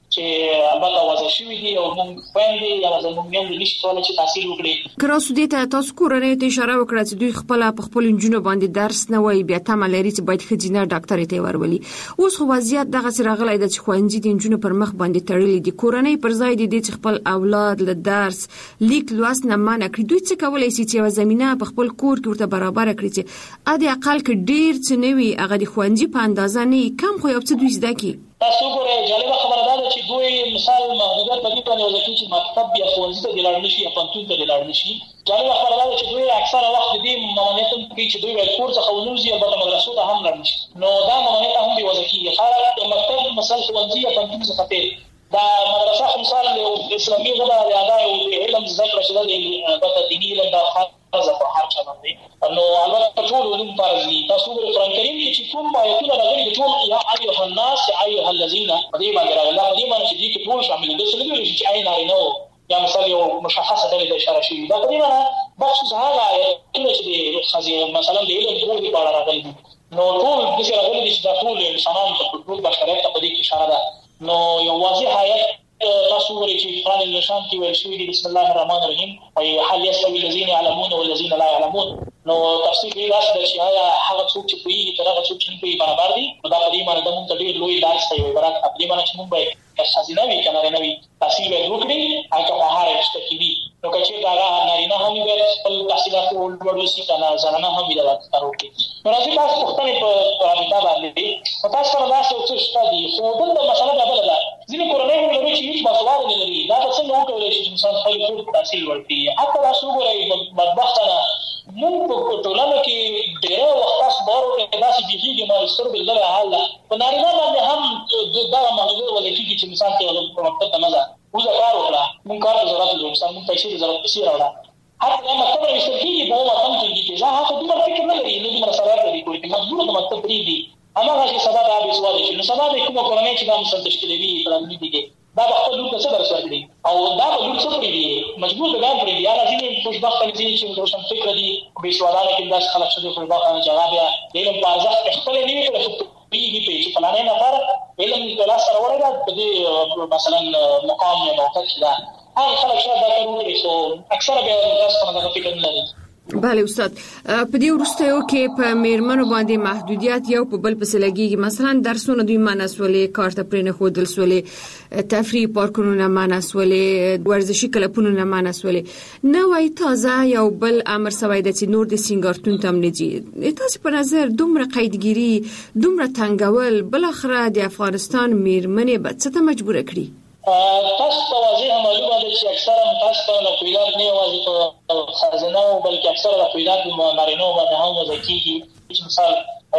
چې البته وځي شوی دي او موږ خويندې یا زموږ میندې نشي کولای چې تحصیل وکړي. کراسو دې ته تاسو کورنۍ ته اشاره وکړه چې دوی خپل انجونو باندې درس نه وایي، بیا تمه لري چې باید ښځینه ډاکټر ته ورولي. اوس خو وضعیت دغه سره غلای د ښوونځي د انجونو پر مخ باندې تړلې دي. کورنۍ پر ځای دي چې خپل اولاد له درس لیک لوست نه منع کړي. دوی څه کولای شي چې زمينه په خپل کور کې ورته برابر کړي چې اده اقل کې ډیر څه نوي هغه د ښوونځي په اندازه نه کم خو یو څه دوی زده کی. تاسو ګورئ جالبه خبره ده چې دوی مثال محدودیت په دې باندې وځي چې مکتب یا ښوونځي ته لاړ نشي یا پنځون ته لاړ نشي. جالبه خبره ده چې دوی اکثره وخت دې ممانعت کوي چې دوی ول کور څخه ونوځي او په مدرسو ته هم لاړ نشي. نو دا ممانعت هم دی وځي خاصه مکتب مثال ښوونځي یا پنځون څخه ته دا مدرسه مثال له اسلامي غدا یا دا او علم ذکر شته د دیني علم د خاصه په هر چا باندې. نو البته ټول علوم فرضي. تاسو ګورئ قرآن کریم کې چې کوم آیتونه راغلي ټول یا ایها الناس ایها الذین دې باندې راغلي. دې باندې چې ټول شامل دي. څه نه چې عین نه یا مثال یو مشخصه ډله اشاره شوی. دا په دې معنی بخصوص هغه آیتونه چې د خزي مثلا د علم ټول په اړه راغلي. نو ټول د څه راغلي چې د ټول انسانانو ته ټول بشریت ته په دې کې اشاره ده. نو یو واضح آیت تاسو ورې چې قرآن النشان کې ویل شوی دی بسم الله الرحمن الرحیم او هل يستوي الذين يعلمون والذين لا يعلمون. نو تفسیر دی راځي چې آیا هغه څوک چې کوي تر هغه څوک چې کوي برابر دي. دا په دې معنی د مونږ ډېر لوی درس دی. برابر په دې معنی چې مونږ به خزینه وی کنه نه وی تحصیل وکړي هغه په هر رشته کې وي. نو چې دا نارینه هم وي خپل تحصیلات ولورو سي کنه زنانه هم وي دا کارو کوي. نو راځي تاسو پوښتنه په رابطه باندې تاسو سره دا څه څه دي. خو دغه مسله دا بل ده. ځینې کورنۍ هم لري چې هیڅ مسواد نه لري. دا څنګه وکولای شي چې انسان خپل ټول تحصیل ورکړي. حتی تاسو ګورئ بدبختانه موږ په ټولنه کې ډېر وخت تاسو بارو کې داسې بيخي ما ستر بل حال په نارینه باندې هم دا محدود ولکې چې مثال کې په مکتب ته مزه وزه کار وکړه. موږ کار ضرورت لري. مثلا موږ پیسې ضرورت پیسې راوړه. حتی دا مکتب راوستل کېږي په وطن کې چې ځا هغه دومره فکر نه لري. نو دومره سره لري کوي مجبور د مکتب پریږدي. هغه چې سبا د ابي سواد شي. نو سبا د کومه کورنۍ چې دا مثلا تشکیلوي پرانی دي دا خپل لور څه درس ورکړي او دا لور څه پرې دي مجبور د ګام پرې دي. هغه چې خوشبخت دي چې روشن فکر دي به سوادانه کې داس خلک شته خوشبخت جواب یا علم په ارزښت خپل نه کړي په چې فلانه نفر علم کلا سره ورغله د مثلا مقام نه موقع ده. هغه خلک شته دا کوي چې اکثره به تاسو څنګه فکر نه لري. بله استاد، په دې وروستیو کې په میرمنو باندې محدودیت یو په بل پسې لګیږي. مثلا درسونه دوی مناسولې کار ته پرې نه ښودل سولې، تفریح پارکونو نه مناسولې، ورزشي کلبونو نه مناسولې. نوی تازه یو بل امر سوی ده چې نور د سینګارتون ته هم نه ځي. تاسو په نظر دومره قیدګیري دومره تنګول بلاخره د افغانستان میرمنې به څه ته مجبوره کړي؟ تاسو ته واضح معلومه ده چې اکثره تاسو له پیلات نه یوازې په خزانه او بلکې اکثره له پیلات نارینه باندې هم وځکیږي. چې مثال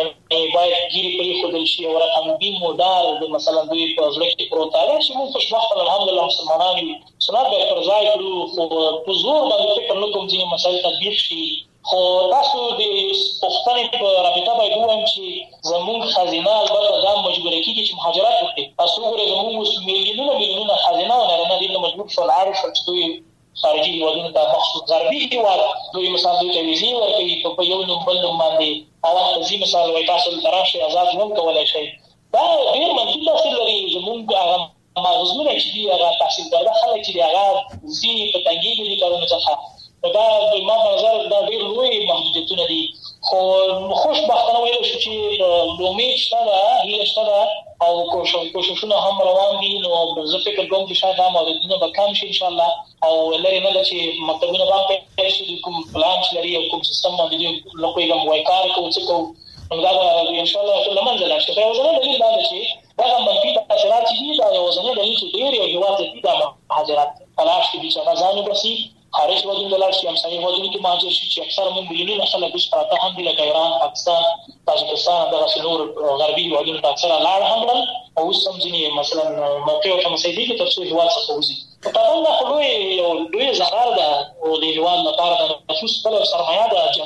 باید ګیری پرې خودل شي او رقم بي مودار د مثلا دوی په ځل کې پروت دی چې موږ خوشبخت الحمدلله مسلمانان یو سنت به پر ځای کړو. خو په زور باندې فکر نه کوم چې مسایل تطبیق شي. خو تاسو د پښتنې په رابطه باید وایم چې زموږ خزینه البته دا مجبور کیږي چې مهاجرت وکړي. تاسو ګورئ زموږ میلیونونه خزینه او نارینه دې مجبور شول عارف چې دوی خارجي هیوادونو ته مخصوص غربي هیواد دوی مثلا دوی ته ویزې ورکوي په یو نوم بل نوم باندې او تاسو مثال وایي تاسو تراشي آزاد ژوند کولای شئ. دا ډېر منفي تاثیر لري. زموږ هغه مغزونه چې دي هغه تحصیل کرده خلک چې هغه زی په تنګي دي کارونه څخه دا د ما په نظر دا ډېر لوی محدودیتونه دي. خو خوشبختانه ویل شو چې امید شته، هیله شته او کوششونه هم روان دي. نو زه فکر کوم چې شاید دا محدودیتونه به کم شي ان شاء الله او لري نه چې مکتبونه باندې شي کوم پلان لري او کوم سیستم باندې لکه وای کار کوي څه کوي دا ان شاء الله ټول منځ لا شي. خو زه دلیل دا چې دا منفي تاثیرات دي. دا یو ځنه دلیل چې ډېر یو هیواد دي دا مهاجرت تلاش کوي چې غزانو بسي خارج ودون دلار شي همسایه ودون کې مهاجر شي چې اکثر موږ میلیونونه خلک اوس پراته هم دي لکه ایران، پاکستان، تاجکستان دغه نور غربي هیوادونو ته اکثره لاړ هم ول او اوس هم ځینې مثلا موقع او مسایدي کې تر څو هیواد څخه وځي. په طبعا دا خو لوی ضرر ده او د هیواد لپاره د نفوس بل سرمایه ده جمعیت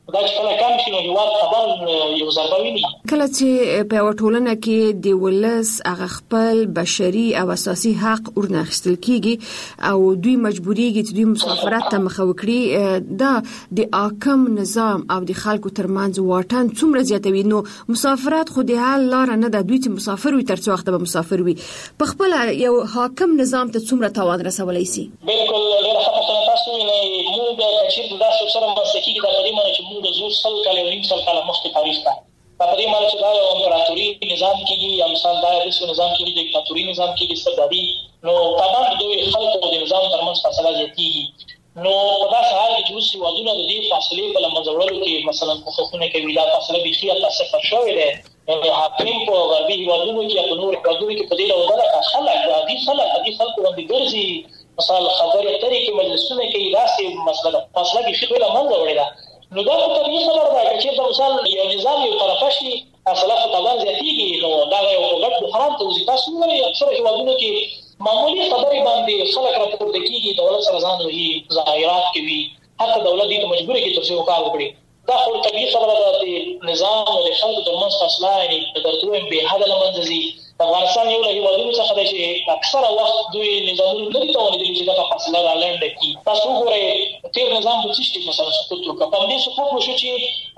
دا چې کله کم شي نو هیواد تباه یو ضربه ویني. کله چې په ټولنه کې د ولس هغه خپل بشري او اساسي حق ورناخستل کیږي او دوی مجبوریږي چې دوی مسافرت ته مخه وکړي، دا د حاکم نظام او د خلکو ترمنځ واټن څومره زیاتوي. نو مسافرت خو د حل لار نه ده، دوی چې مسافر وي تر څو وخت به مسافر وي. په خپل یو حاکم نظام ته څومره تاوان رسولای شي؟ بالکل ډېر ښه پوښتنه تاسو نه موږ چې دا سره مسلکي د دې معنی چې موږ د زور سل کال او نیم سل کال مخکې تاریخ ته په دې معنی چې دا یو امپراتوري نظام کېږي یا مثال دا د نظام کېږي د دیکتاتوري نظام کېږي استبدادي، نو طبعا د دوی خلکو د نظام ترمنځ فاصله زیاتېږي. نو په داسې حال کې چې اوس هېوادونه د دې فاصلې په له منځه وړلو کې مثلا کوښښونه کوي، دا فاصله بیخي هلته صفر شوې ده. حاکم په غربي هېوادونو کې یا په نورو هېوادونو کې په دې ډول ډله خلک عادي خلکو باندې ګرځي، مثال خبرې اترې کې مجلسونه کوي، داسې مسله فاصله بیخي له منځه وړې ده. نو دا خو طبیعي خبره ده که چېرته مثال یو نظام یو طرفه شي فاصله خو طبعا زیاتېږي، نو دا یو ګډ بحران ته وځي. تاسو وګورئ اکثره هېوادونو کې معمولي خبرې باندې خلک راپورته کېږي، دولت سره ځان وهي، ظاهرات کوي، حتی دولت دې ته مجبوره کړي تر څو کار وکړي. دا خو طبیعي خبره ده. د نظام او د خلکو ترمنځ فاصله یعنې د درته ووایم بې حده له منځه ځي. افغانستان یو له هېوادونو څخه دی چې اکثره وخت دوی نظامونه نه دي توانېدلي چې دغه فاصله رالنډه کړي. تاسو وګورئ تېر نظام په څه شي مثلا سقوط وکړه، په همدې سقوط وشو چې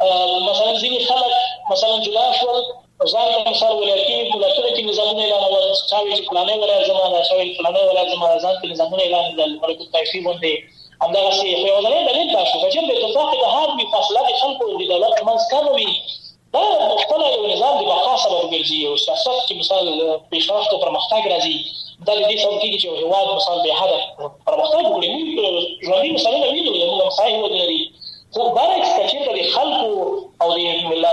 مثلا ځینې خلک مثلا جدا شول، ځان ته مثال ولایتي ولایتونه کې نظامونه اعلانول، چا ویل چې فلانی ولایت زما ده، چا ویل فلانی ولایت زما ده، ځان کې نظامونه اعلان کړل ملک الطایفي غوندې. همدغسې خو یوازینی دلیل دا شو که چېرته اتفاق د حال وي، فاصله د خلکو د دولت ترمنځ کمه وي، دا خپله یو نظام د بقا سبب ګرځي. او سیاست کې مثال پیشرفت او پرمختګ راځي، دا د دې سبب کېږي چې یو هېواد مثال بې حده پرمختګ وکړي. موږ ژوندي مثالونه وینو، زموږ همسایه هېوادونه دي، خو برعکس که چېرته د خلکو او د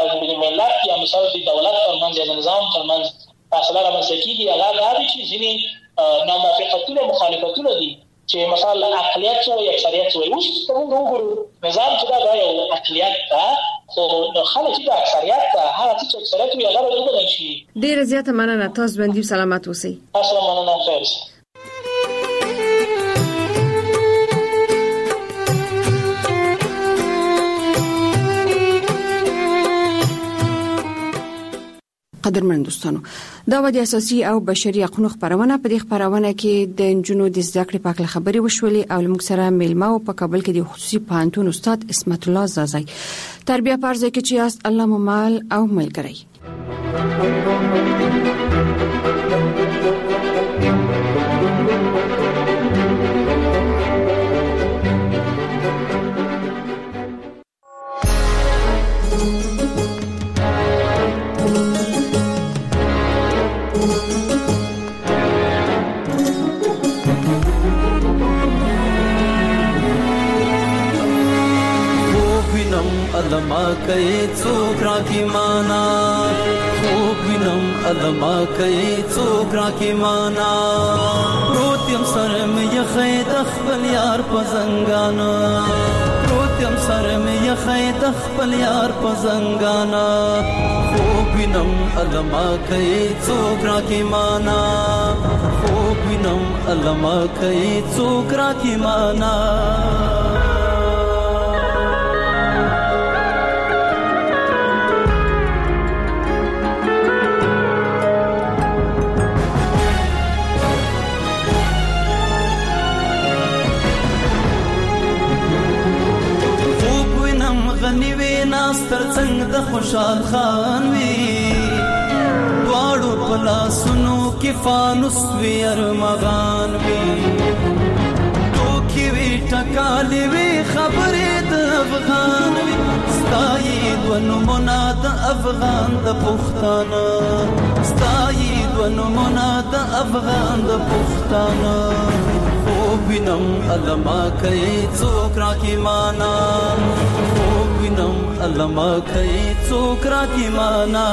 ملت یا مثال د دولت ترمنځ یا د نظام ترمنځ فاصله رامنځته کېږي، هغه دا دی چې ځینې ناموافقتونه مخالفتونه دي چې مثال اقلیت څه وایي اکثریت څه وایي. اوس که موږ وګورو نظام چې دا یو اقلیت ده، خو خلک چې د اکثریت ده هغه څه چې اکثریت وي هغه به وبدل شي. ډېره زیاته مننه، تاسو ژوندي او سلامت اوسئ. تاسو مننه، خیر اوسئ. قدرمن دوستانو، دا و د اساسي او بشري حقوقو خبرونه. په دې خبرونه کې د انجونو د زده کړې په اړه خبرې وشولې او موږ سره میلمه او په کابل کې د خصوصي پوهنتون استاد اسمت الله زازای تربیه پرځه کې چې است الله مال او ملګری. علما کوي څوک راکې معنا، خوب وینم علما کوي څوک راکې معنا، پروت یم سره مې یخې د خپل یار په زنګانا، پروت یم سره مې یخې د خپل یار په زنګانا، خوب وینم علما کوي څوک راکې معنا، خوب وینم علما کوي څوک راکې معنا. غنیوی ناستر څنګ د خوشحال خان وی، دواړو پلاسونو کې فانوس وی ارمغان وی، ټوکی وی ټکالی وی خبرې د افغان وی، ستایید ونمونه د افغان د پښتانه، ستایید ونمونه د افغان د پښتانه، خوب وینم علما کوي څوک راکې معنا، خوب وینم علما کوي څوک راکې معنا.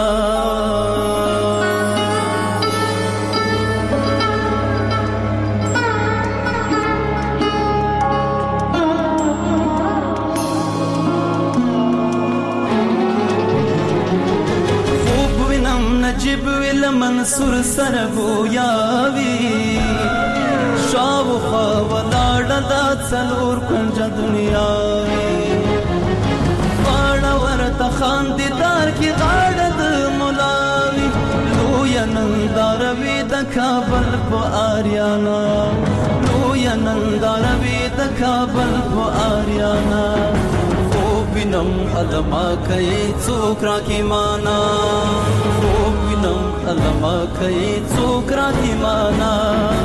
خوب وینم نجیب ویل منصور سره گویاوی، شاوخوا ولاړه دا څلور کنجه دنیا، خاندیدار کې غاړه د ملاوي لوی ننداروي د کابل په آریانا لوی ننداروي د کابل په آریانا خوب وینم علما کوي څوک راکې مانا خوب وینم علما کوي څوک راکې مانا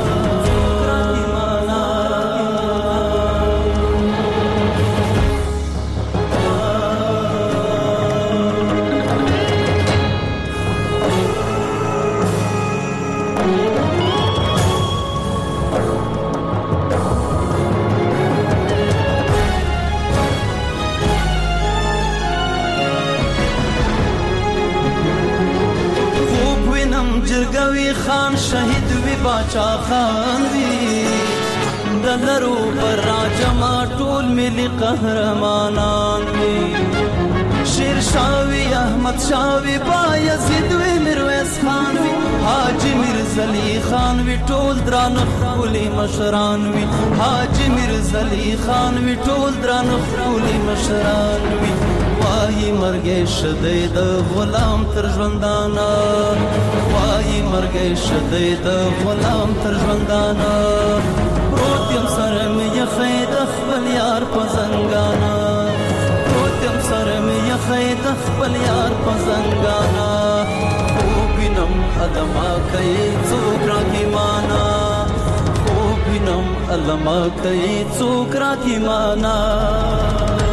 جرګوي خان شهید وی باچا خان وی دلرو پر راجما ټول ملي قهرمانان وی شیر شاوی احمد شاوی بایزید وی میرویس خان وی حاجی میرزلی خان وی ټول دران خولي مشران وی حاجی میرزلی خان وی ټول دران خولي مشران وی وای مرګ شدید غلام تر ژوندانا وای مرګ شدید غلام تر ژوندانا پروتیم سره مې خید خپل یار په زنګانا پروتیم سره مې خید خپل یار په زنګانا خو بینم ادما کوي څوک راکې مانا خو بینم علما کوي څوک راکې مانا